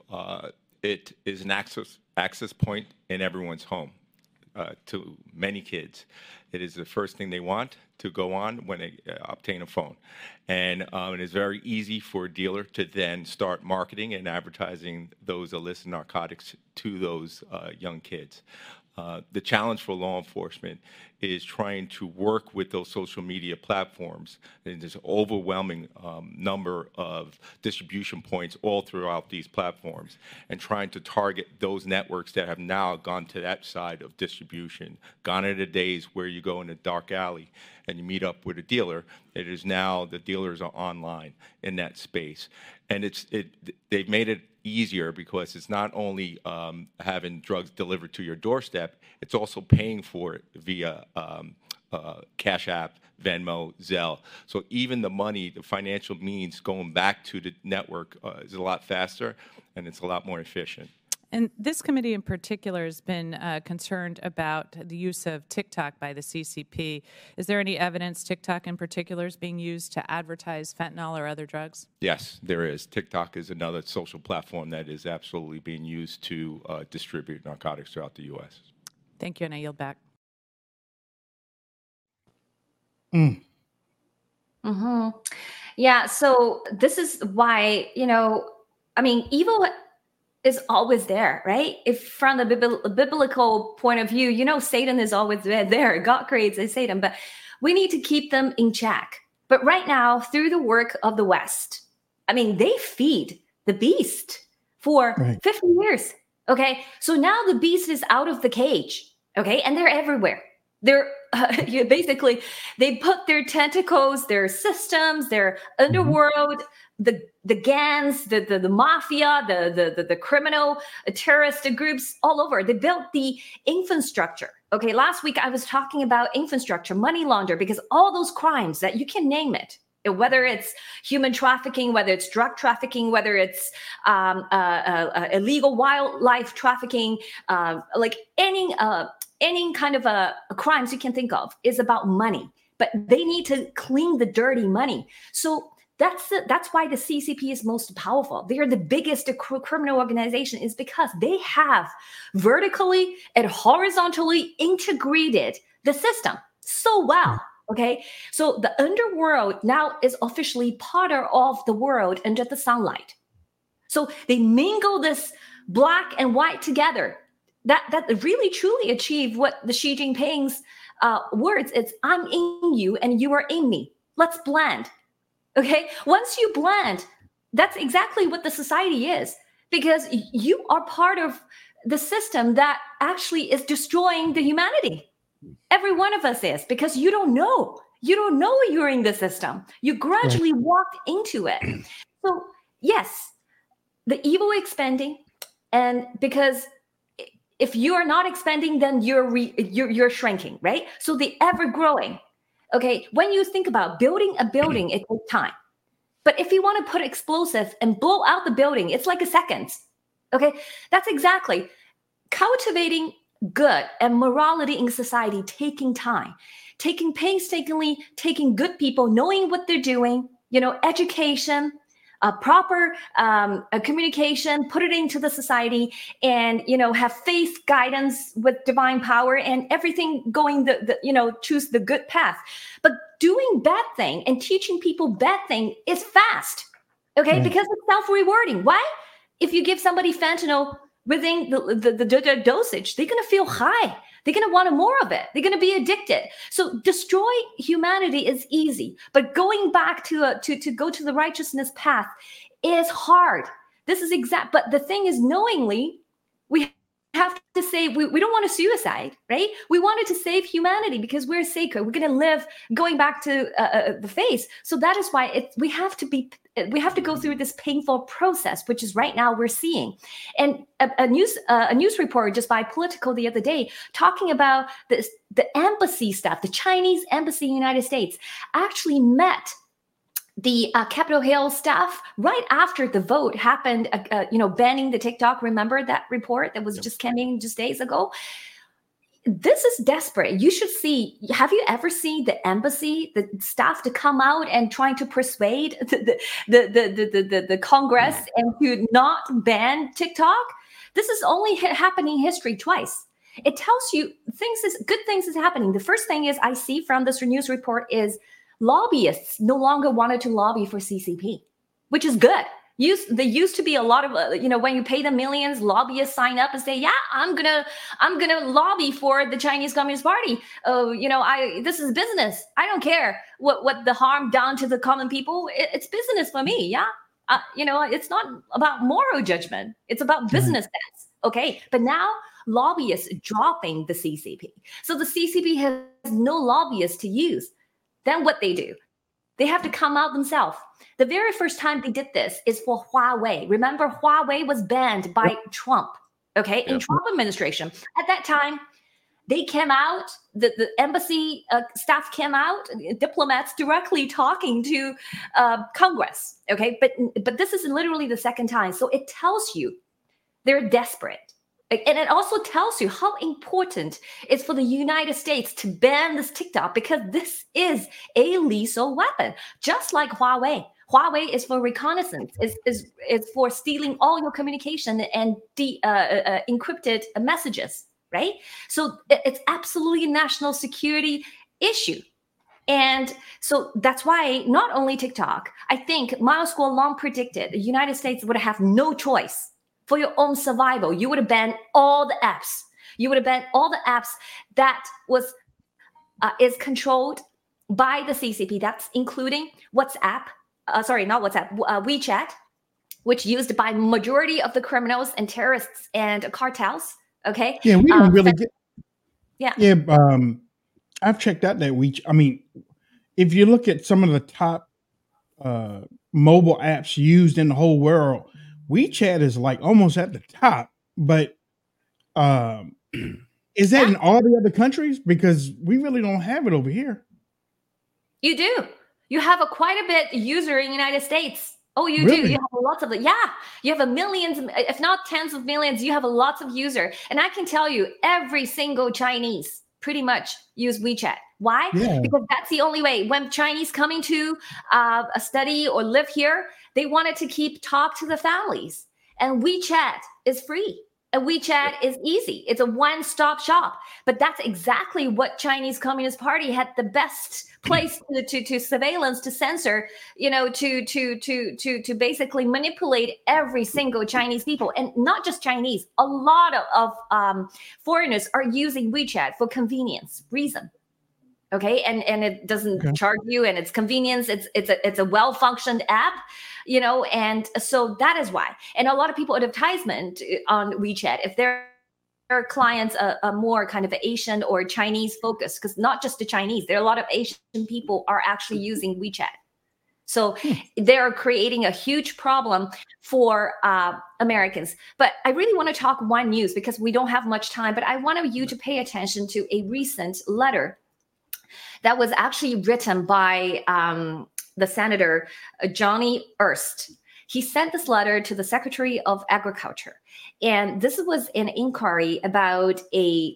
It is an access point in everyone's home to many kids. It is the first thing they want to go on when they obtain a phone. And it is very easy for a dealer to then start marketing and advertising those illicit narcotics to those young kids. The challenge for law enforcement is trying to work with those social media platforms. And there's an overwhelming number of distribution points all throughout these platforms, and trying to target those networks that have now gone to that side of distribution. Gone are the days where you go in a dark alley and you meet up with a dealer. It is now the dealers are online in that space. And they've made it easier because it's not only having drugs delivered to your doorstep, it's also paying for it via Cash App, Venmo, Zelle. So even the money, the financial means going back to the network is a lot faster, and it's a lot more efficient. And this committee in particular has been concerned about the use of TikTok by the CCP. Is there any evidence TikTok in particular is being used to advertise fentanyl or other drugs? Yes, there is. TikTok is another social platform that is absolutely being used to distribute narcotics throughout the U.S. Thank you, and I yield back. Yeah, so this is why, evil is always there, right? If from the biblical point of view, Satan is always there. God creates a Satan, but we need to keep them in check. But right now, through the work of the West, they feed the beast for 50 years, okay? So now the beast is out of the cage, okay? And they're everywhere. They're basically, they put their tentacles, their systems, their underworld, the gangs, the mafia, the criminal terrorist groups all over. They built the infrastructure. Okay, last week I was talking about infrastructure, money launder, because all those crimes that you can name it, whether it's human trafficking, whether it's drug trafficking, whether it's illegal wildlife trafficking, like any kind of crimes you can think of is about money, but they need to clean the dirty money. So that's why the CCP is most powerful. They are the biggest criminal organization, is because they have vertically and horizontally integrated the system so well. Okay, so the underworld now is officially part of the world under the sunlight. So they mingle this black and white together. That really truly achieve what the Xi Jinping's words. It's I'm in you and you are in me. Let's blend. Okay. Once you blend, that's exactly what the society is, because you are part of the system that actually is destroying the humanity. Every one of us is, because you don't know. You don't know you're in the system. You gradually walked into it. So yes, the evil expanding, and because if you are not expanding, then you're shrinking, right? So the ever growing. Okay, when you think about building a building, it takes time. But if you want to put explosive and blow out the building, it's like a second. Okay, that's exactly cultivating good and morality in society, taking time, taking painstakingly, taking good people, knowing what they're doing, education, proper communication, put it into the society, and have faith, guidance with divine power, and everything going choose the good path. But doing bad thing and teaching people bad thing is fast, okay? Because it's self-rewarding. Why? If you give somebody fentanyl within the dosage, they're gonna feel high. They're going to want more of it. They're going to be addicted. So destroy humanity is easy, but going back to go to the righteousness path is hard. This is exact. But the thing is, knowingly, we have to say we don't want to suicide, right? We wanted to save humanity because we're sacred. We're going to live going back to the face. So that is why we have to go through this painful process, which is right now we're seeing. And a news report just by Politico the other day talking about the embassy staff, the Chinese embassy in the United States actually met the Capitol Hill staff right after the vote happened, banning the TikTok. Remember that report that was just coming just days ago? This is desperate. You should see. Have you ever seen the embassy, the staff to come out and trying to persuade the Congress and to not ban TikTok? This is only happening in history twice. It tells you good things is happening. The first thing is I see from this news report is lobbyists no longer wanted to lobby for CCP, which is good. There used to be a lot of, when you pay them millions, lobbyists sign up and say, yeah, I'm gonna lobby for the Chinese Communist Party. This is business. I don't care what the harm done to the common people. It's business for me. Yeah. It's not about moral judgment. It's about business sense. Okay. But now lobbyists dropping the CCP. So the CCP has no lobbyists to use. Then what they do? They have to come out themselves. The very first time they did this is for Huawei. Remember, Huawei was banned by Trump, okay? In Trump administration. At that time, they came out, the embassy staff came out, diplomats directly talking to Congress, okay? But this is literally the second time. So it tells you they're desperate. And it also tells you how important it's for the United States to ban this TikTok because this is a lethal weapon, just like Huawei. Huawei is for reconnaissance. It's for stealing all your communication and encrypted messages, right? So it's absolutely a national security issue. And so that's why not only TikTok, I think Miles Guo long predicted the United States would have no choice. For your own survival, you would have banned all the apps. You would have banned all the apps that is controlled by the CCP. That's including WhatsApp. Not WhatsApp. WeChat, which used by majority of the criminals and terrorists and cartels. Okay. Yeah, we don't really get. Yeah. Yeah. I've checked out that WeChat. I mean, if you look at some of the top mobile apps used in the whole world, WeChat is like almost at the top, but is that in all the other countries? Because we really don't have it over here. You do. You have quite a bit user in the United States. Oh, you Really? do. You have lots of it. Yeah. You have millions, if not tens of millions, you have lots of user. And I can tell you every single Chinese pretty much use WeChat. Why? Yeah. Because that's the only way. When Chinese coming to a study or live here, they wanted to talk to the families. And WeChat is free. And WeChat is easy. It's a one-stop shop. But that's exactly what Chinese Communist Party had the best place to surveillance, to censor, to basically manipulate every single Chinese people. And not just Chinese. A lot of foreigners are using WeChat for convenience reason. Okay, and it doesn't charge you, and it's convenience. It's a well-functioned app, and so that is why. And a lot of people advertisement on WeChat, if their clients are more kind of Asian or Chinese focused, because not just the Chinese, there are a lot of Asian people are actually using WeChat. So they're creating a huge problem for Americans. But I really want to talk one news because we don't have much time. But I want you to pay attention to a recent letter that was actually written by the Senator Johnny Ernst. He sent this letter to the Secretary of Agriculture. And this was an inquiry about a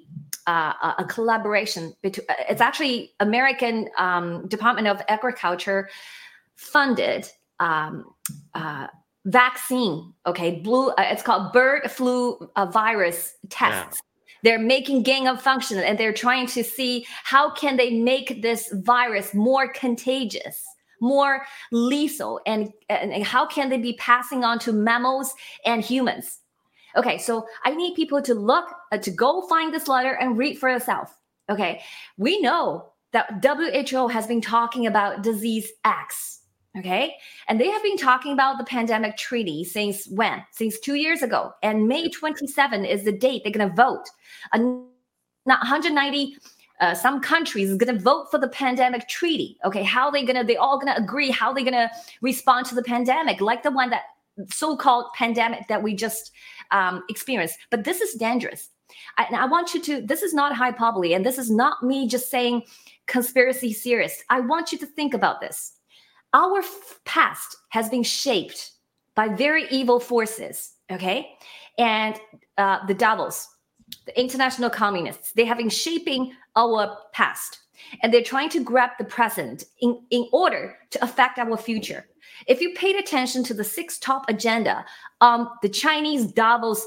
collaboration between, it's actually American Department of Agriculture funded vaccine. Okay, it's called bird flu virus tests. Yeah. They're making gain of function, and they're trying to see how can they make this virus more contagious, more lethal, and how can they be passing on to mammals and humans. Okay, so I need people to look, to go find this letter and read for yourself. Okay, we know that WHO has been talking about disease X. Okay, and they have been talking about the pandemic treaty since when? Since 2 years ago. And May 27 is the date they're going to vote. 190 some countries is going to vote for the pandemic treaty. Okay, how they all going to agree how they're going to respond to the pandemic, like the one that so-called pandemic that we just experienced. But this is dangerous. And I want you to, this is not hyperbole, and this is not me just saying conspiracy theorists. I want you to think about this. Our past has been shaped by very evil forces, okay? And the devils, the international communists, they have been shaping our past. And they're trying to grab the present in order to affect our future. If you paid attention to the 6 top agenda, the Chinese Davos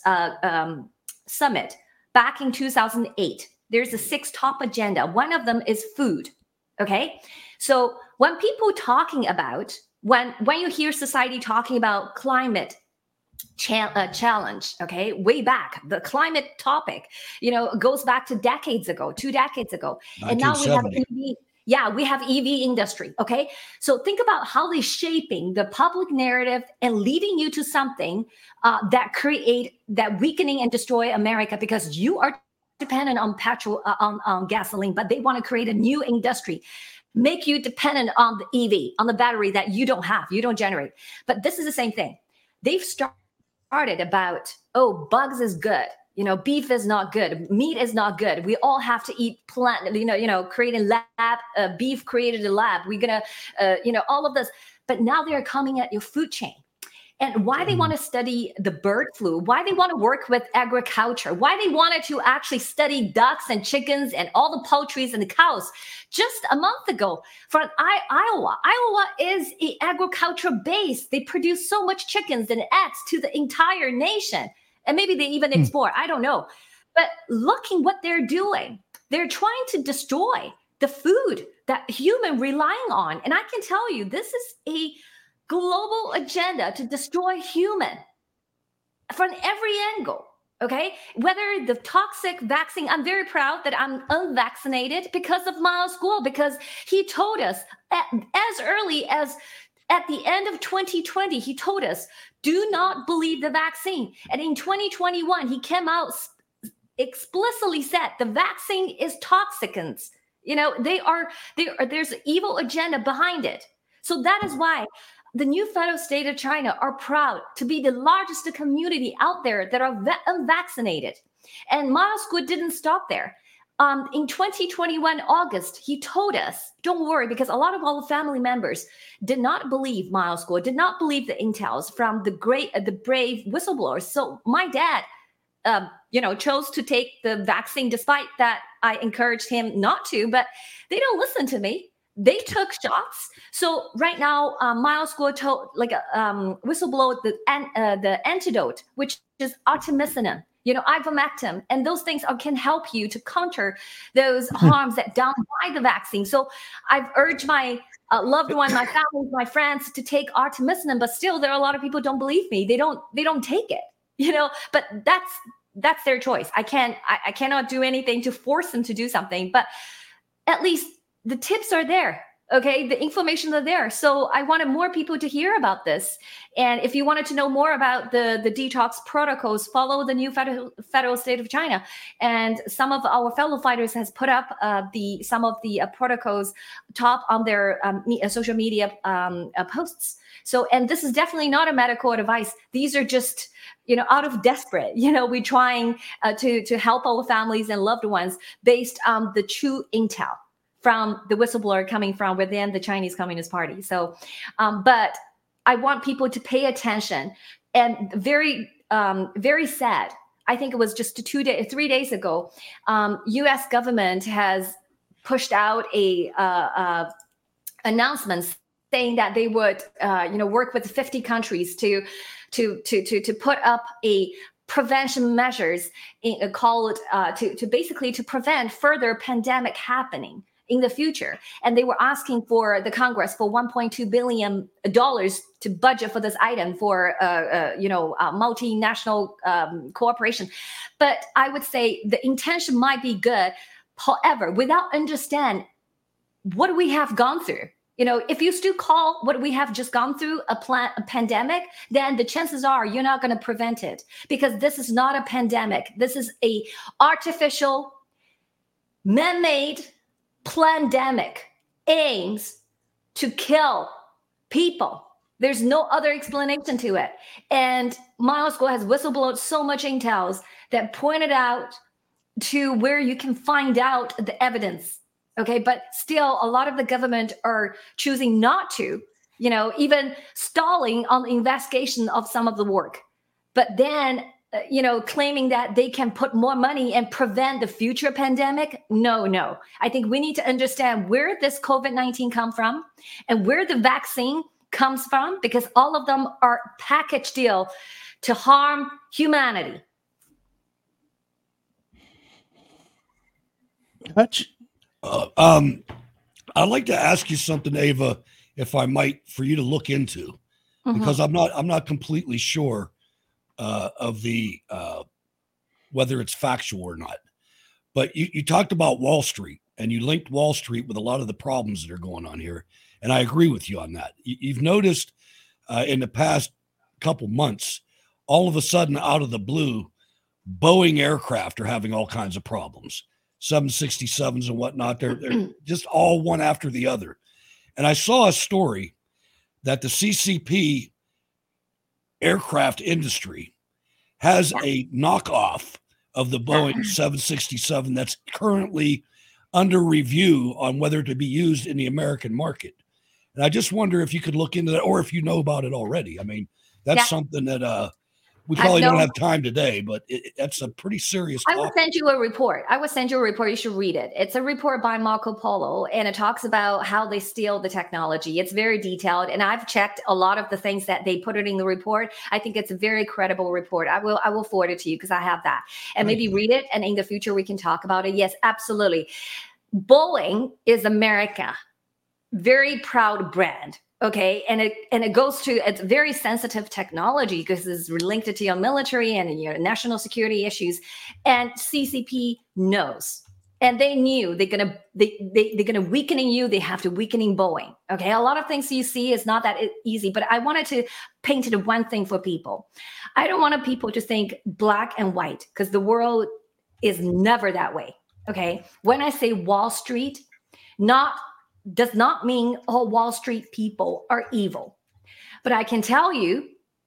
summit back in 2008, there's a 6 top agenda. One of them is food, okay? So when people talking about, when you hear society talking about climate challenge, okay, way back, the climate topic, goes back to decades ago, 2 decades ago. And now we have EV. Yeah, we have EV industry, okay? So think about how they're shaping the public narrative and leading you to something that weakening and destroy America, because you are dependent on petrol, on gasoline, but they want to create a new industry, make you dependent on the EV, on the battery that you don't have, you don't generate. But this is the same thing. They've started about, bugs is good. Beef is not good. Meat is not good. We all have to eat plant, creating lab, beef created a lab. We're going to, all of this. But now they're coming at your food chain. And why they want to study the bird flu, why they want to work with agriculture, why they wanted to actually study ducks and chickens and all the poultries and the cows. Just a month ago from Iowa. Iowa is an agriculture base. They produce so much chickens and eggs to the entire nation. And maybe they even export, I don't know. But looking what they're doing, they're trying to destroy the food that human relying on. And I can tell you, this is a global agenda to destroy human from every angle, okay? Whether the toxic vaccine, I'm very proud that I'm unvaccinated because of Miles Guo, because he told us as early as at the end of 2020, he told us, do not believe the vaccine. And in 2021, he came out explicitly said the vaccine is toxicants. There's an evil agenda behind it. So that is why the new federal state of China are proud to be the largest community out there that are unvaccinated. And Miles Guo didn't stop there. In 2021, August, he told us, don't worry, because a lot of our family members did not believe Miles Guo, did not believe the intels from the brave whistleblowers. So my dad, chose to take the vaccine despite that I encouraged him not to, but they don't listen to me. They took shots. So right now, Miles Guo told whistleblower the antidote, which is artemisinin, ivermectin, and those things can help you to counter those harms that done by the vaccine. So I've urged my loved one, my family, my friends to take artemisinin, but still there are a lot of people don't believe me. They don't take it, but that's their choice. I cannot do anything to force them to do something, but at least the tips are there. Okay, the information are there. So I wanted more people to hear about this. And if you wanted to know more about the detox protocols, follow the new federal state of China. And some of our fellow fighters has put up some of the protocols top on their social media posts. So, and this is definitely not a medical advice. These are just, out of desperate, we're trying to help our families and loved ones based on the true intel from the whistleblower coming from within the Chinese Communist Party. So, but I want people to pay attention. And very, very sad. I think it was just 3 days ago, U.S. government has pushed out a announcement saying that they would, work with 50 countries to put up a prevention measures to prevent further pandemic happening in the future. And they were asking for the Congress for $1.2 billion to budget for this item for, multinational cooperation. But I would say the intention might be good. However, without understand what we have gone through, if you still call what we have just gone through a pandemic, then the chances are you're not going to prevent it, because this is not a pandemic. This is a artificial, man-made pandemic aims to kill people. There's no other explanation to it. And Moscow has whistleblowed so much intel that pointed out to where you can find out the evidence. Okay, but still a lot of the government are choosing not to, even stalling on the investigation of some of the work. But then, claiming that they can put more money and prevent the future pandemic. No. I think we need to understand where this COVID-19 come from and where the vaccine comes from, because all of them are package deal to harm humanity. Hutch? I'd like to ask you something, Ava, if I might, for you to look into, because I'm not completely sure of the whether it's factual or not. But you talked about Wall Street, and you linked Wall Street with a lot of the problems that are going on here, and I agree with you on that. You've noticed in the past couple months, all of a sudden, out of the blue, Boeing aircraft are having all kinds of problems. 767s and whatnot. They're just all one after the other. And I saw a story that the CCP aircraft industry has a knockoff of the Boeing 767 that's currently under review on whether to be used in the American market. And I just wonder if you could look into that, or if you know about it already. I mean, that's something that we probably don't have time today, but that's a pretty serious topic. I will send you a report. You should read it. It's a report by Marco Polo, and it talks about how they steal the technology. It's very detailed, and I've checked a lot of the things that they put it in the report. I think it's a very credible report. I will forward it to you because I have that. And maybe read it, and in the future we can talk about it. Yes, absolutely. Boeing is America. Very proud brand. Okay, and it goes to, it's very sensitive technology because it's linked to your military and your national security issues, and CCP knows, and they knew they're gonna weakening you. They have to weakening Boeing. Okay, a lot of things you see is not that easy, but I wanted to paint it one thing for people. I don't want people to think black and white, because the world is never that way. Okay, when I say Wall Street, does not mean all Wall Street people are evil. But I can tell you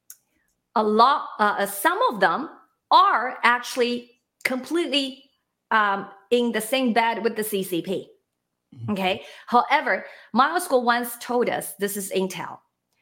some of them are actually completely in the same bed with the CCP. Okay. However, Moscow once told us, this is intel,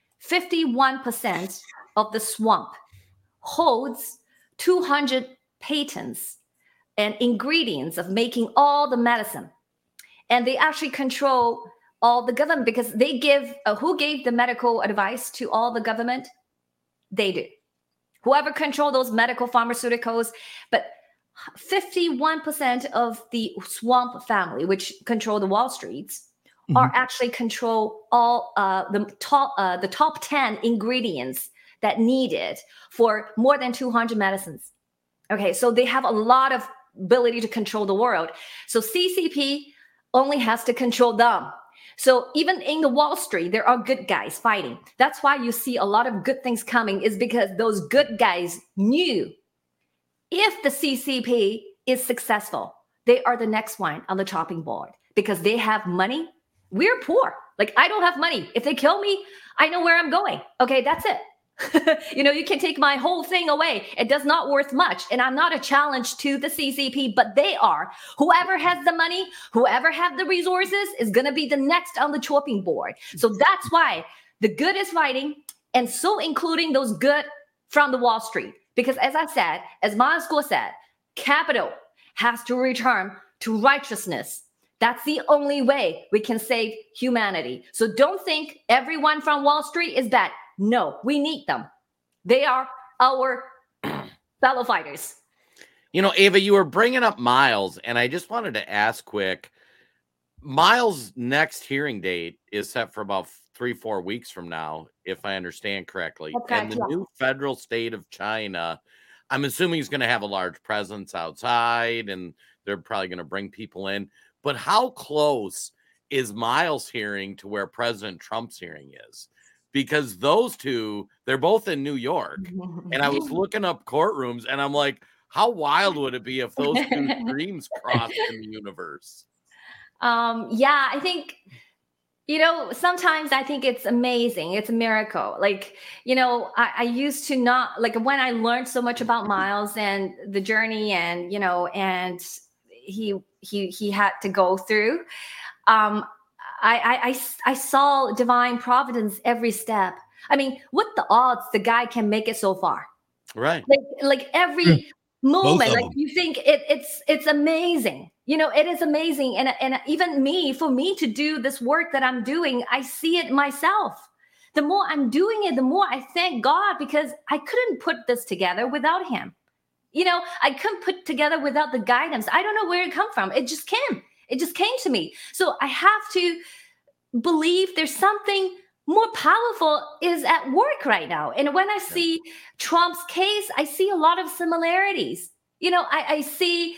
51% of the swamp holds 200 patents and ingredients of making all the medicine. And they actually control all the government, because they give, who gave the medical advice to all the government? They do. Whoever control those medical pharmaceuticals. But 51% of the swamp family, which control the Wall Streets, are actually control all the top 10 ingredients that needed for more than 200 medicines. Okay, so they have a lot of ability to control the world. So CCP only has to control them. So even in the Wall Street, there are good guys fighting. That's why you see a lot of good things coming, is because those good guys knew if the CCP is successful, they are the next one on the chopping board, because they have money. We're poor. Like, I don't have money. If they kill me, I know where I'm going. Okay, that's it. You can take my whole thing away. It does not worth much. And I'm not a challenge to the CCP, but they are. Whoever has the money, whoever have the resources is going to be the next on the chopping board. So that's why the good is fighting, and so including those good from the Wall Street. Because as I said, as Moscow said, capital has to return to righteousness, That's the only way we can save humanity. So don't think everyone from Wall Street is bad. No, we need them. They are our fellow fighters. You know, Ava, you were bringing up Miles, and I just wanted to ask quick. Miles' next hearing date is set for about 3-4 weeks from now, if I understand correctly. Okay, and the new federal state of China, I'm assuming he's going to have a large presence outside, and they're probably going to bring people in. But how close is Miles' hearing to where President Trump's hearing is? Because those two, they're both in New York. And I was looking up courtrooms, and I'm like, how wild would it be if those two dreams crossed in the universe? Yeah, I think, sometimes I think it's amazing. It's a miracle. Like, I used to not, like, when I learned so much about Miles and the journey and, and he had to go through, I saw divine providence every step. I mean, what the odds the guy can make it so far? Right. Like every moment, like you think it's amazing. It is amazing. And even for me to do this work that I'm doing, I see it myself. The more I'm doing it, the more I thank God, because I couldn't put this together without him. I couldn't put together without the guidance. I don't know where it come from. It just came. It just came to me. So I have to believe there's something more powerful is at work right now. And when I see Trump's case, I see a lot of similarities. I see,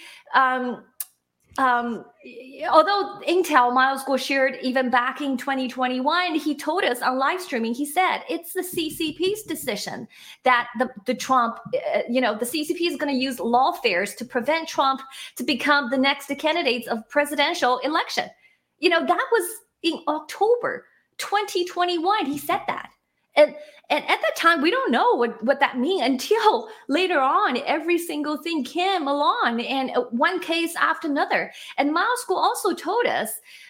although Intel, Miles Guo shared even back in 2021, he told us on live streaming, he said, it's the CCP's decision that the Trump, the CCP is going to use lawfare to prevent Trump to become the next candidate of presidential election. That was in October 2021, he said that. And at that time, we don't know what that means until later on, every single thing came along and one case after another. And Miles Guo also told us,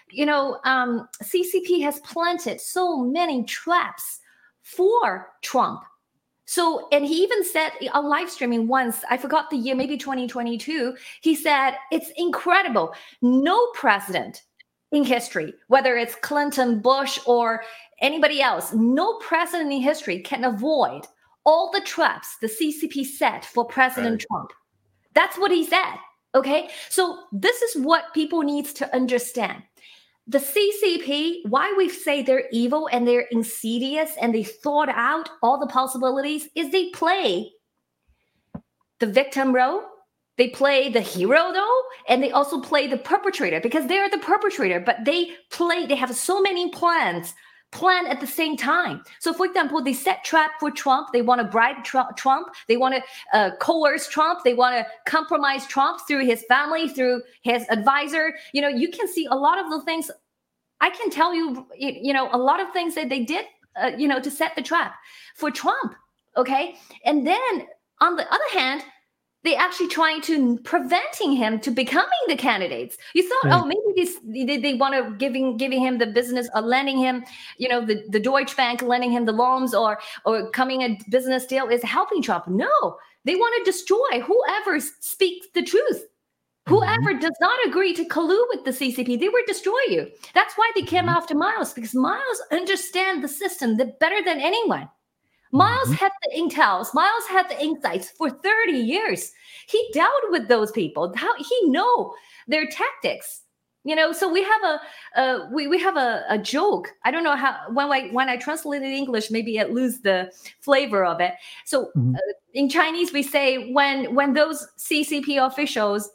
CCP has planted so many traps for Trump. So, and he even said on live streaming once, I forgot the year, maybe 2022, he said, it's incredible. No president in history, whether it's Clinton, Bush, or anybody else, no president in history can avoid all the traps the CCP set for President Trump. That's what he said. Okay. So this is what people need to understand. The CCP, why we say they're evil and they're insidious and they thought out all the possibilities, is they play the victim role. They play the hero though, and they also play the perpetrator, because they're the perpetrator, but they have so many plans at the same time. So for example, they set trap for Trump. They want to bribe Trump. They want to coerce Trump. They want to compromise Trump through his family, through his advisor. You can see a lot of the things. I can tell you, a lot of things that they did, to set the trap for Trump. Okay. And then on the other hand, they actually trying to preventing him to becoming the candidates. You thought, maybe they want to giving him the business, or lending him, the Deutsche Bank lending him the loans, or coming a business deal is helping Trump. No, they want to destroy whoever speaks the truth. Whoever does not agree to collude with the CCP, they will destroy you. That's why they came after Miles, because Miles understands the system better than anyone. Miles had the intels. Miles had the insights for 30 years. He dealt with those people. He know their tactics. So we have we have a joke. I don't know how when I translate it in English, maybe it lose the flavor of it. So in Chinese, we say when those CCP officials,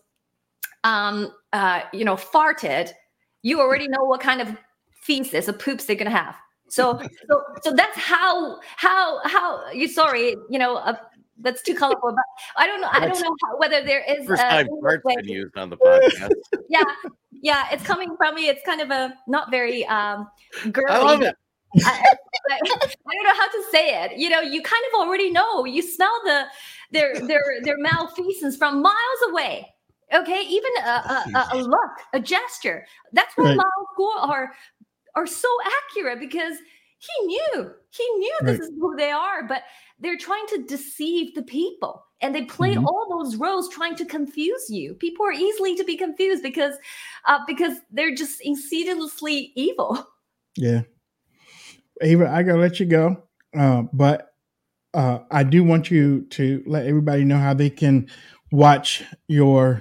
farted, you already know what kind of feces or poops they're gonna have. So that's how you. Sorry, that's too colorful. But I don't know whether there is first time farts been used on the podcast. Yeah, it's coming from me. It's kind of a not very girly. I love it. I don't know how to say it. You kind of already know. You smell their malfeasance from miles away. Okay, even a look, a gesture. That's why Miles Guo are so accurate, because he knew this is who they are, but they're trying to deceive the people. And they play all those roles trying to confuse you. People are easily to be confused because they're just insidiously evil. Yeah. Ava, I gotta let you go. But I do want you to let everybody know how they can watch your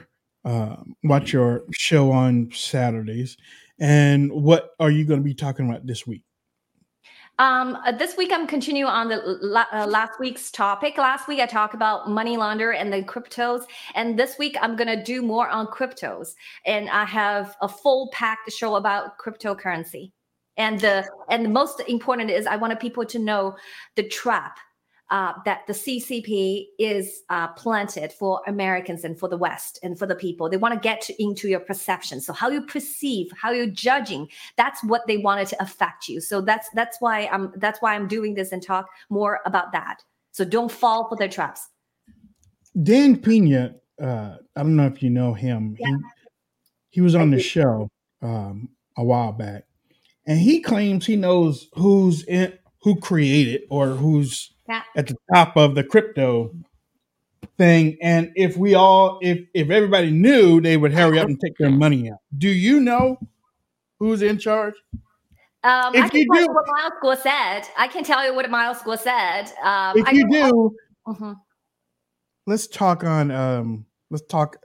show on Saturdays. And what are you going to be talking about this week? This week, I'm continuing on the last week's topic. Last week, I talked about money launder and the cryptos. And this week, I'm going to do more on cryptos. And I have a full packed show about cryptocurrency. And the most important is I wanted people to know the trap that the CCP is planted for Americans and for the West and for the people. They want to get into your perception. So how you perceive, how you're judging, that's what they wanted to affect you. So that's why I'm doing this and talk more about that. So don't fall for their traps. Dan Pena, I don't know if you know him. Yeah. He was on the show a while back, and he claims he knows who created or who's at the top of the crypto thing. And if everybody knew, they would hurry up and take their money out. Do you know who's in charge? I can tell you what Miles Guo said. I can tell you what Miles Guo said. If you do, let's talk on. Let's talk.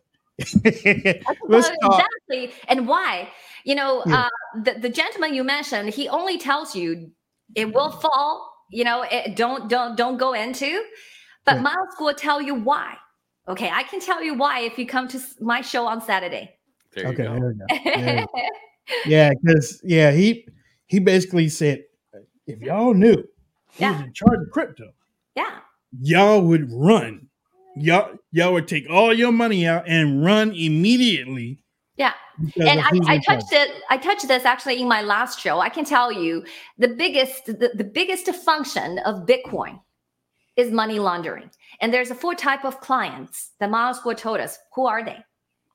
Exactly, and why? The gentleman you mentioned, he only tells you it will fall. Don't go into. But Miles will tell you why. Okay, I can tell you why if you come to my show on Saturday. There we go. Yeah, because he basically said, if y'all knew he was in charge of crypto, y'all would run. Y'all would take all your money out and run immediately. Yeah. And I touched this actually in my last show. I can tell you the biggest function of Bitcoin is money laundering. And there's 4 type of clients that Miles Guo told us. Who are they?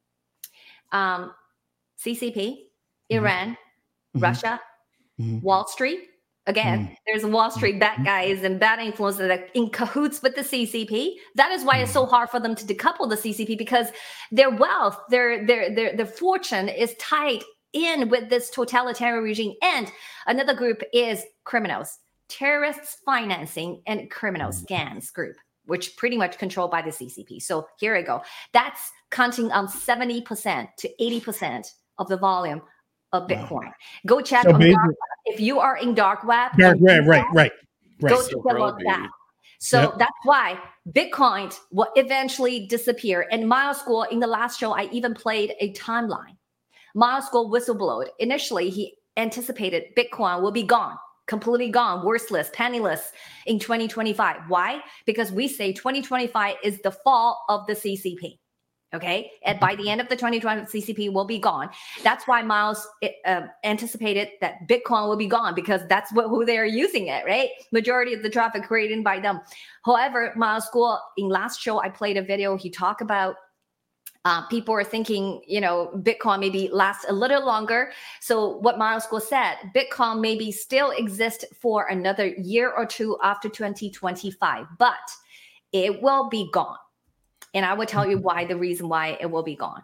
CCP, Iran, Russia, Wall Street. Again, there's Wall Street bad guys and bad influences that are in cahoots with the CCP. That is why it's so hard for them to decouple the CCP, because their wealth, their fortune is tied in with this totalitarian regime. And another group is criminals, terrorists financing and criminal scams group, which pretty much controlled by the CCP. So here I go. That's counting on 70% to 80% of the volume of Bitcoin. Go check on dark web. If you are in dark web, right. Go take a look at that. So that's why Bitcoin will eventually disappear. And Miles Guo, in the last show, I even played a timeline. Miles Guo whistleblowed. Initially, he anticipated Bitcoin will be gone, completely gone, worthless, penniless in 2025. Why? Because we say 2025 is the fall of the CCP. Okay. And by the end of the 2020, CCP will be gone. That's why Miles anticipated that Bitcoin will be gone, because that's who they're using it, right? Majority of the traffic created by them. However, Miles Guo, in last show, I played a video. He talked about people are thinking, Bitcoin maybe lasts a little longer. So what Miles Guo said, Bitcoin maybe still exist for another year or two after 2025, but it will be gone. And I will tell you why, the reason why it will be gone.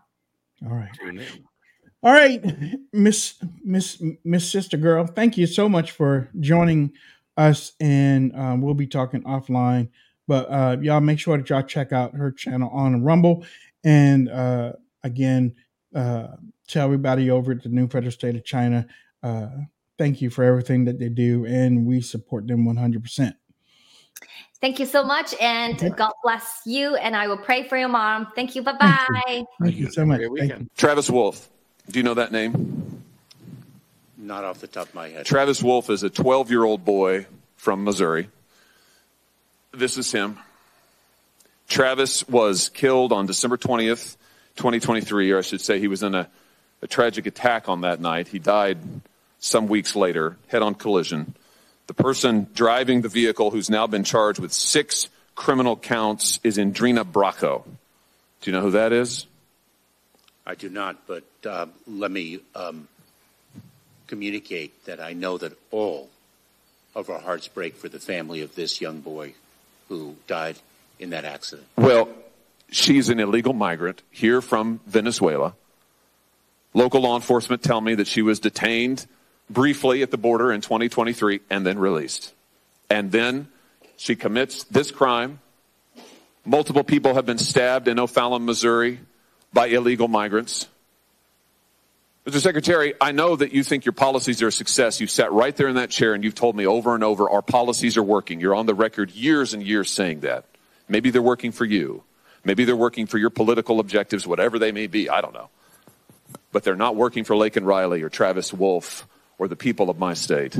All right, Miss Sister Girl, thank you so much for joining us, and we'll be talking offline. But y'all make sure that y'all check out her channel on Rumble, and again, tell everybody over at the New Federal State of China, thank you for everything that they do, and we support them 100%. Thank you so much, and God bless you, and I will pray for your mom. Thank you. Bye-bye. Thank you so much. Travis Wolf. Do you know that name? Not off the top of my head. Travis Wolf is a 12-year-old boy from Missouri. This is him. Travis was killed on December 20th, 2023, or I should say he was in a tragic attack on that night. He died some weeks later, head-on collision. The person driving the vehicle, who's now been charged with 6 criminal counts, is Indrina Bracco. Do you know who that is? I do not, but let me communicate that I know that all of our hearts break for the family of this young boy who died in that accident? Well, she's an illegal migrant here from Venezuela. Local law enforcement tell me that she was detained briefly at the border in 2023 and then released. And then she commits this crime. Multiple people have been stabbed in O'Fallon, Missouri by illegal migrants. Mr. Secretary, I know that you think your policies are a success. You sat right there in that chair and you've told me over and over our policies are working. You're on the record years and years saying that. Maybe they're working for you. Maybe they're working for your political objectives, whatever they may be. I don't know. But they're not working for Laken Riley or Travis Wolf or the people of my state.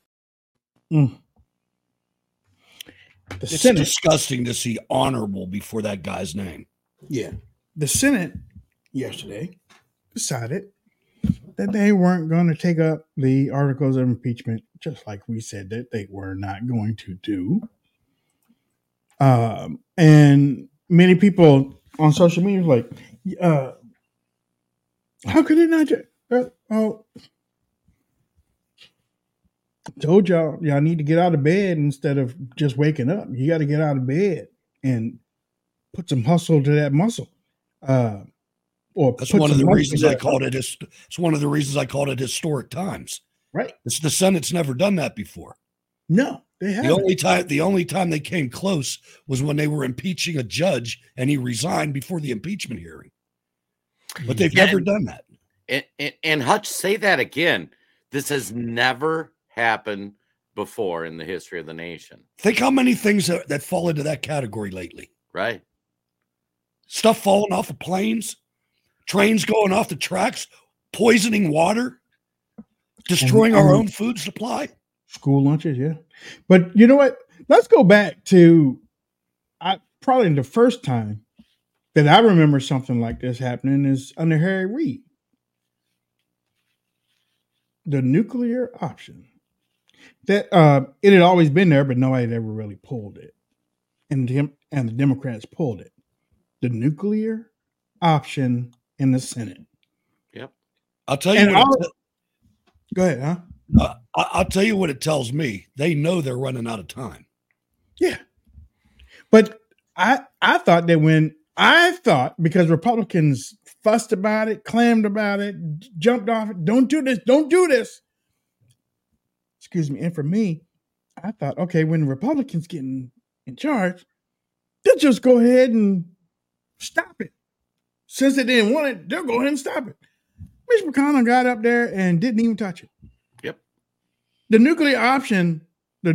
It's disgusting to see honorable before that guy's name. Yeah. The Senate yesterday decided that they weren't going to take up the articles of impeachment, just like we said that they were not going to do. And many people on social media were like, how could it not? Told y'all need to get out of bed instead of just waking up. You got to get out of bed and put some hustle to that muscle. Or that's one of the reasons I called it. It's one of the reasons I called it historic times. Right. It's the Senate's never done that before. No, they haven't. The only time they came close was when they were impeaching a judge and he resigned before the impeachment hearing. But they've never done that. And Hutch, say that again. This has never happened before in the history of the nation. Think how many things that fall into that category lately. Right. Stuff falling off of planes, trains going off the tracks, poisoning water, destroying our own food supply. School lunches, yeah. But you know what? Let's go back to probably the first time that I remember something like this happening is under Harry Reid. The nuclear option. That it had always been there, but nobody had ever really pulled it. And the Democrats pulled it. The nuclear option in the Senate. Yep. I'll tell you go ahead, huh? I'll tell you what it tells me. They know they're running out of time. Yeah. But I thought that because Republicans fussed about it, clammed about it, jumped off it, don't do this. Excuse me. And for me, I thought, okay, when the Republicans get in charge, they'll just go ahead and stop it. Since they didn't want it, they'll go ahead and stop it. Mitch McConnell got up there and didn't even touch it. Yep. The nuclear option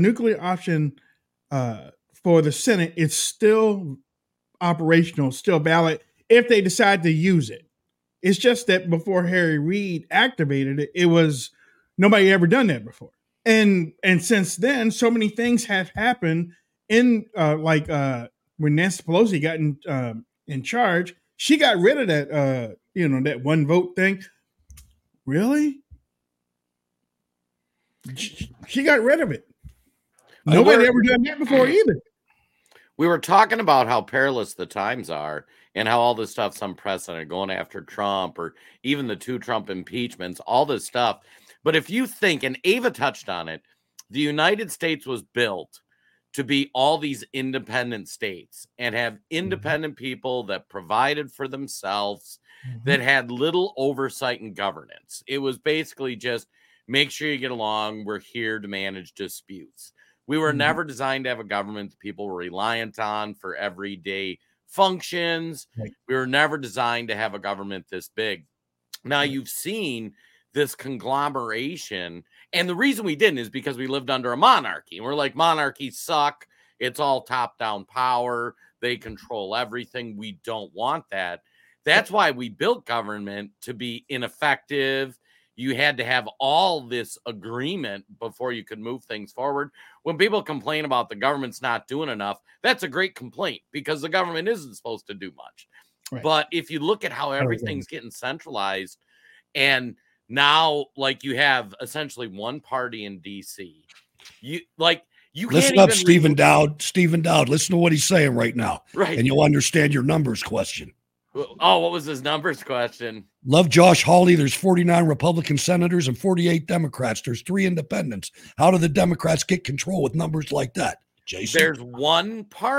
for the Senate is still operational, still valid if they decide to use it. It's just that before Harry Reid activated it, it was nobody ever done that before. And since then, so many things have happened when Nancy Pelosi got in charge, she got rid of that that one vote thing. Really? She got rid of it. Nobody ever done that before either. We were talking about how perilous the times are and how all this stuff's unprecedented, going after Trump or even the 2 Trump impeachments, all this stuff. But if you think, and Ava touched on it, the United States was built to be all these independent states and have independent people that provided for themselves, that had little oversight and governance. It was basically just make sure you get along. We're here to manage disputes. We were never designed to have a government that people were reliant on for everyday functions. Right. We were never designed to have a government this big. Now you've seen this conglomeration. And the reason we didn't is because we lived under a monarchy. And we're like, monarchies suck. It's all top-down power. They control everything. We don't want that. That's why we built government to be ineffective. You had to have all this agreement before you could move things forward. When people complain about the government's not doing enough, that's a great complaint because the government isn't supposed to do much. Right. But if you look at how everything's getting centralized, and now like you have essentially one party in DC, you listen up, Stephen Dowd. Stephen Dowd, listen to what he's saying right now, right? And you'll understand your numbers question. Oh, what was his numbers question? Love Josh Hawley. There's 49 Republican senators and 48 Democrats. There's 3 independents. How do the Democrats get control with numbers like that, Jason? There's one party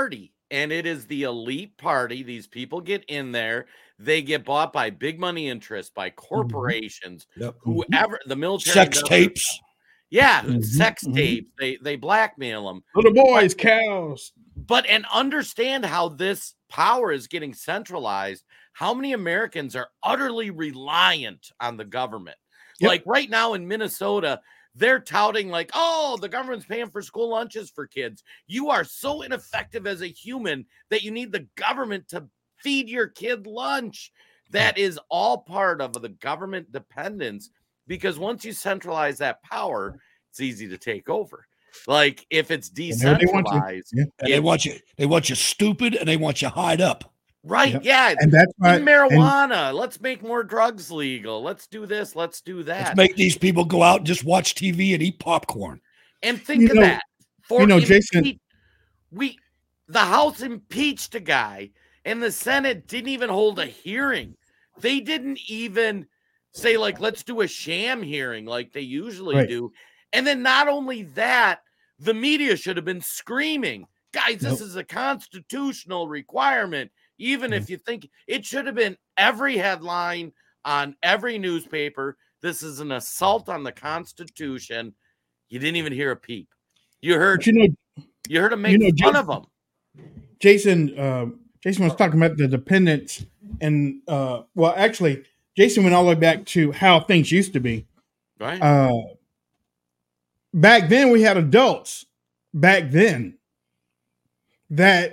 and it is the elite party. These people get in there. They get bought by big money interests, by corporations, whoever, the military. Sex tapes. Yeah, sex tapes. They blackmail them. Little boys, cows. And understand how this power is getting centralized. How many Americans are utterly reliant on the government? Yep. Like right now in Minnesota, they're touting like, oh, the government's paying for school lunches for kids. You are so ineffective as a human that you need the government to feed your kid lunch. That is all part of the government dependence, because once you centralize that power, it's easy to take over. Like if it's decentralized, they want you stupid, and they want you hide up. Right. Yeah. And that's why marijuana. Let's make more drugs legal. Let's do this. Let's do that. Let's make these people go out and just watch TV and eat popcorn. And think of that. Jason, the House impeached a guy, and the Senate didn't even hold a hearing. They didn't even say, like, let's do a sham hearing like they usually do. And then not only that, the media should have been screaming, guys, this is a constitutional requirement. Even if you think it should have been every headline on every newspaper, this is an assault on the Constitution. You didn't even hear a peep. You heard him make fun of them. Jason was talking about the dependence, and actually, Jason went all the way back to how things used to be. Right. Back then, we had adults. Back then, that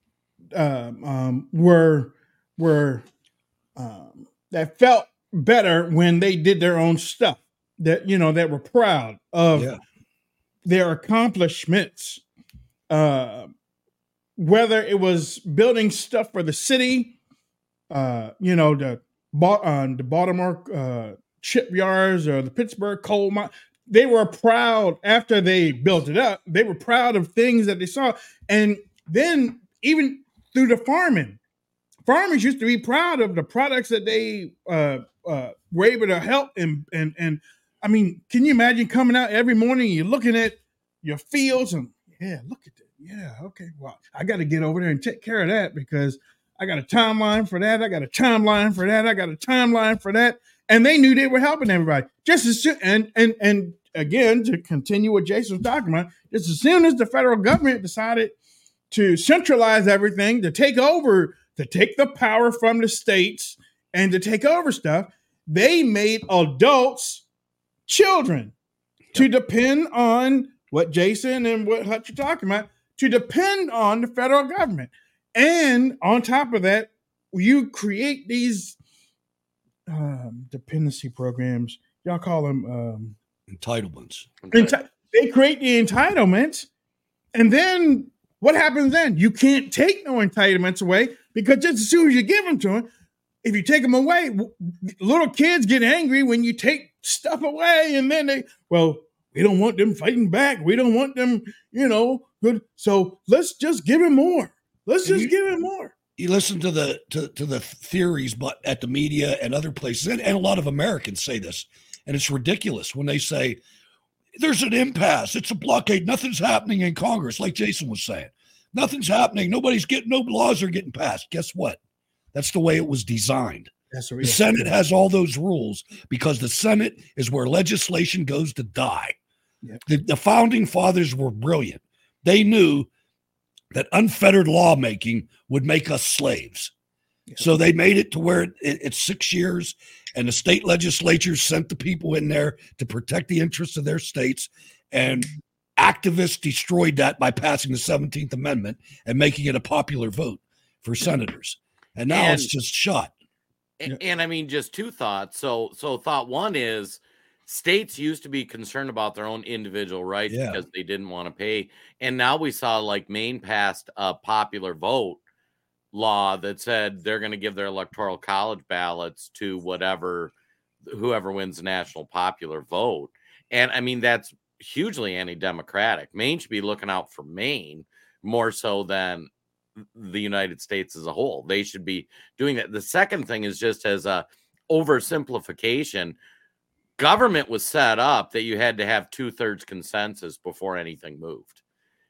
were that felt better when they did their own stuff. That were proud of their accomplishments. Whether it was building stuff for the city, the Baltimore shipyards or the Pittsburgh coal mine. They were proud after they built it up. They were proud of things that they saw. And then even through the farmers used to be proud of the products that they were able to help. And I mean, can you imagine coming out every morning, you're looking at your fields and, look at that. Yeah, okay, well, I got to get over there and take care of that because I got a timeline for that. I got a timeline for that. I got a timeline for that. And they knew they were helping everybody. Just as soon, and again, to continue what Jason was talking about, just as soon as the federal government decided to centralize everything, to take the power from the states and to take over stuff, they made adults children to depend on what Jason and what Hutch are talking about, to depend on the federal government. And on top of that, you create these dependency programs. Y'all call them entitlements. They create the entitlements. And then what happens then? You can't take no entitlements away because just as soon as you give them to them, if you take them away, little kids get angry when you take stuff away. And then we don't want them fighting back. We don't want them, good. So let's just give him more. Let's just give him more. You listen to the theories, but at the media and other places, and a lot of Americans say this, and it's ridiculous when they say there's an impasse. It's a blockade. Nothing's happening in Congress, like Jason was saying. Nothing's happening. No laws are getting passed. Guess what? That's the way it was designed. The Senate has all those rules because the Senate is where legislation goes to die. Yep. The founding fathers were brilliant. They knew that unfettered lawmaking would make us slaves. Yep. So they made it to where it's 6 years, and the state legislatures sent the people in there to protect the interests of their states, and activists destroyed that by passing the 17th Amendment and making it a popular vote for senators. And now it's just shot. And I mean, just two thoughts. So thought one is states used to be concerned about their own individual rights because they didn't want to pay. And now we saw like Maine passed a popular vote law that said they're going to give their electoral college ballots to whoever wins the national popular vote. And I mean, that's hugely anti-democratic. Maine should be looking out for Maine more so than the United States as a whole. They should be doing that. The second thing is just as a oversimplification, government was set up that you had to have 2/3 consensus before anything moved.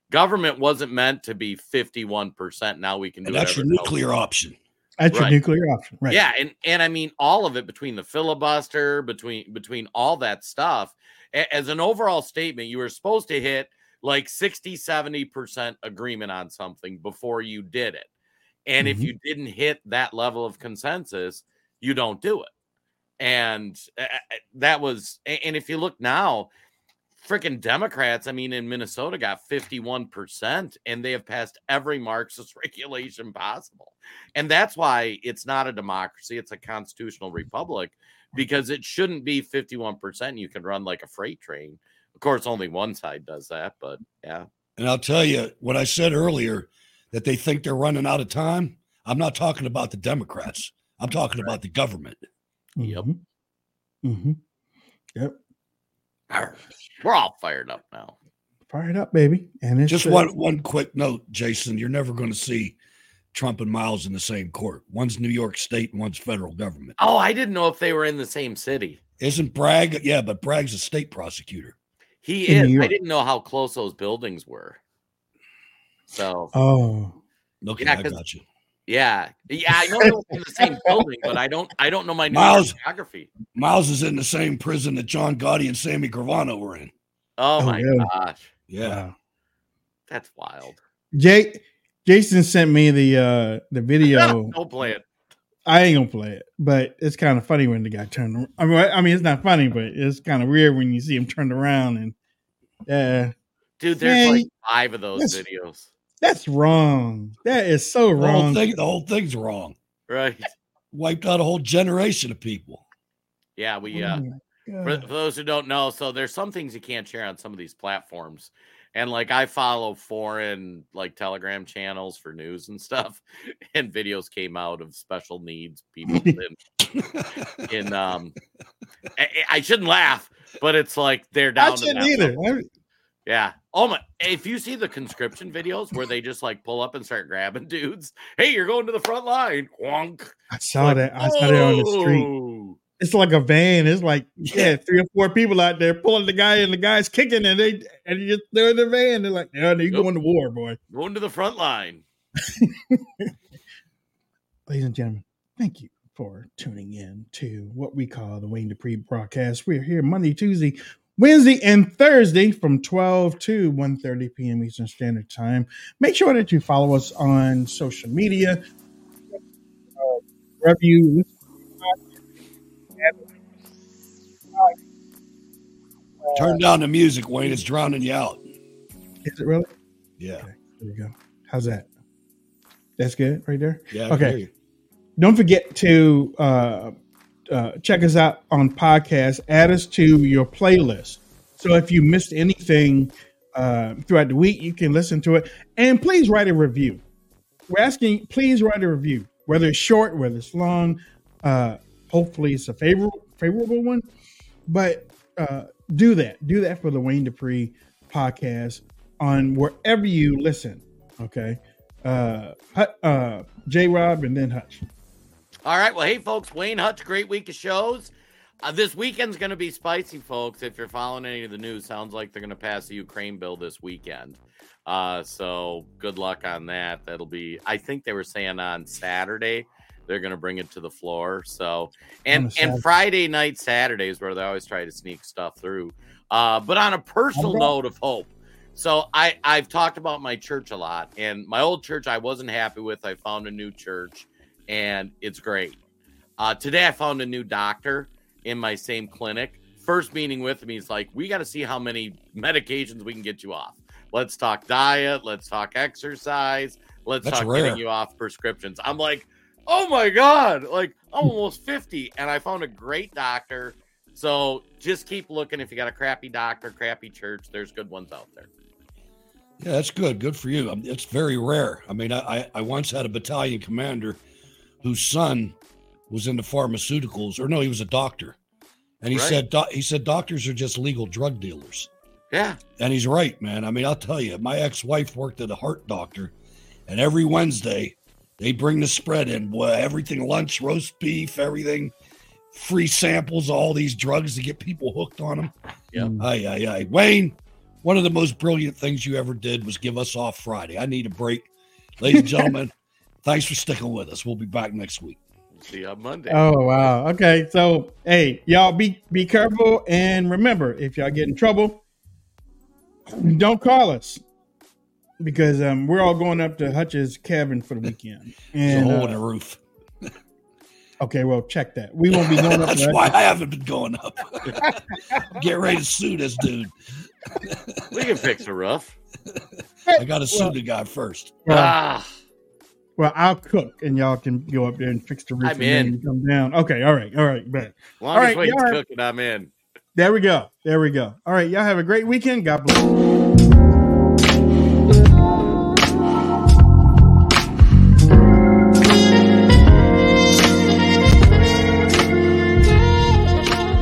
Government wasn't meant to be 51%. Now we can do And that's your whatever nuclear option. That's your Right. nuclear option, right? Yeah, and I mean all of it, between the filibuster, between all that stuff. As an overall statement, you were supposed to hit like 60-70% agreement on something before you did it. And if you didn't hit that level of consensus, you don't do it. And that was, and if you look now, freaking Democrats, I mean, in Minnesota got 51%, and they have passed every Marxist regulation possible. And that's why it's not a democracy, it's a constitutional republic, because it shouldn't be 51%. You can run like a freight train. Of course, only one side does that, but yeah. And I'll tell you what I said earlier, that they think they're running out of time. I'm not talking about the Democrats. I'm talking about the government. Yep. Yep. We're all fired up now. Fired up, baby. And it's Just one quick note, Jason. You're never going to see Trump and Miles in the same court. One's New York State and one's federal government. Oh, I didn't know if they were in the same city. Isn't Bragg? Yeah, but Bragg's a state prosecutor. He In New is. I York. didn't know how close those buildings were. So, Oh, Okay, Yeah, I 'cause- got you. yeah, I know they were in the same building, but I don't know my New Miles- York geography. Miles is in the same prison that John Gotti and Sammy Gravano were in. Oh, Oh, my really? gosh, Yeah. wow. that's wild. Jason sent me the video. Don't play it. I ain't gonna play it, but it's kind of funny when the guy turned around. I mean, it's not funny, but it's kind of weird when you see him turned around and Dude, there's Man, like 5 of those that's- videos. that's wrong. That is so The whole wrong. the whole thing's wrong. Right. Wiped out a whole generation of people. Yeah, we Oh my for God. those who don't know, so there's some things you can't share on some of these platforms. And like I follow foreign like Telegram channels for news and stuff, and videos came out of special needs people in I shouldn't laugh, but it's like they're down I to shouldn't that either. level. Yeah. Oh my! If you see the conscription videos where they just like pull up and start grabbing dudes, hey, you're going to the front line. Wonk. I saw that. I saw that on the street. Oh. It's like a van. It's like 3 or 4 people out there pulling the guy, and the guy's kicking, and they're in the van. They're like, "Yeah, you going to war, boy." Going to the front line. Ladies and gentlemen, thank you for tuning in to what we call the Wayne Dupree broadcast. We're here Monday, Tuesday, Wednesday, and Thursday from 12 to 1:30 p.m. Eastern Standard Time. Make sure that you follow us on social media. Wherever you listen Turn down the music, Wayne. It's drowning you out. Is it really? Yeah. Okay, there we go. How's that? That's good right there? Yeah. I hear Okay. you. Don't forget to check us out on podcasts. Add us to your playlist. So if you missed anything throughout the week, you can listen to it. And please write a review. We're asking, please write a review, whether it's short, whether it's long. Hopefully it's a favorable one. But do that. Do that for the Wayne Dupree podcast on wherever you listen. Okay. J-Rob and then Hutch. All right. Well, hey, folks, Wayne Hutch, great week of shows. This weekend's going to be spicy, folks. If you're following any of the news, sounds like they're going to pass the Ukraine bill this weekend. So good luck on that. That'll be, I think they were saying on Saturday, they're going to bring it to the floor. So, and Friday night, Saturdays, where they always try to sneak stuff through. But on a personal note of hope. So I've talked about my church a lot, and my old church I wasn't happy with. I found a new church, and it's great. Today I found a new doctor in my same clinic. First meeting with him, he's like, we got to see how many medications we can get you off. Let's talk diet. Let's talk exercise. Let's That's talk rare. getting you off prescriptions. I'm like, oh my God, like I'm almost 50, and I found a great doctor. So just keep looking. If you got a crappy doctor, crappy church, there's good ones out there. Yeah, that's good. Good for you. It's very rare. I mean, I once had a battalion commander whose son was into pharmaceuticals, or no, he was a doctor. And he said doctors are just legal drug dealers. Yeah. And he's right, man. I mean, I'll tell you, my ex-wife worked at a heart doctor, and every Wednesday they bring the spread in. Boy, everything, lunch, roast beef, everything, free samples, all these drugs to get people hooked on them. Yeah. Aye. Wayne, One of the most brilliant things you ever did was give us off Friday. I need a break. Ladies and gentlemen, thanks for sticking with us. We'll be back next week. See you on Monday. Oh, wow. Okay. So, hey, y'all be careful. And remember, if y'all get in trouble, don't call us because we're all going up to Hutch's cabin for the weekend. There's And, a hole in the roof. Okay, well, check that. We won't be going up That's to why Hutch's. I haven't been going up. Get ready to sue this dude. We can fix the roof. I got to sue the guy first. Ah, Well, I'll cook and y'all can go up there and fix the roof I'm and then in. come down. Okay, all right, bet. as All long as right, Wade's y'all have- cooking, I'm in. There we go. All right, y'all have a great weekend. God bless.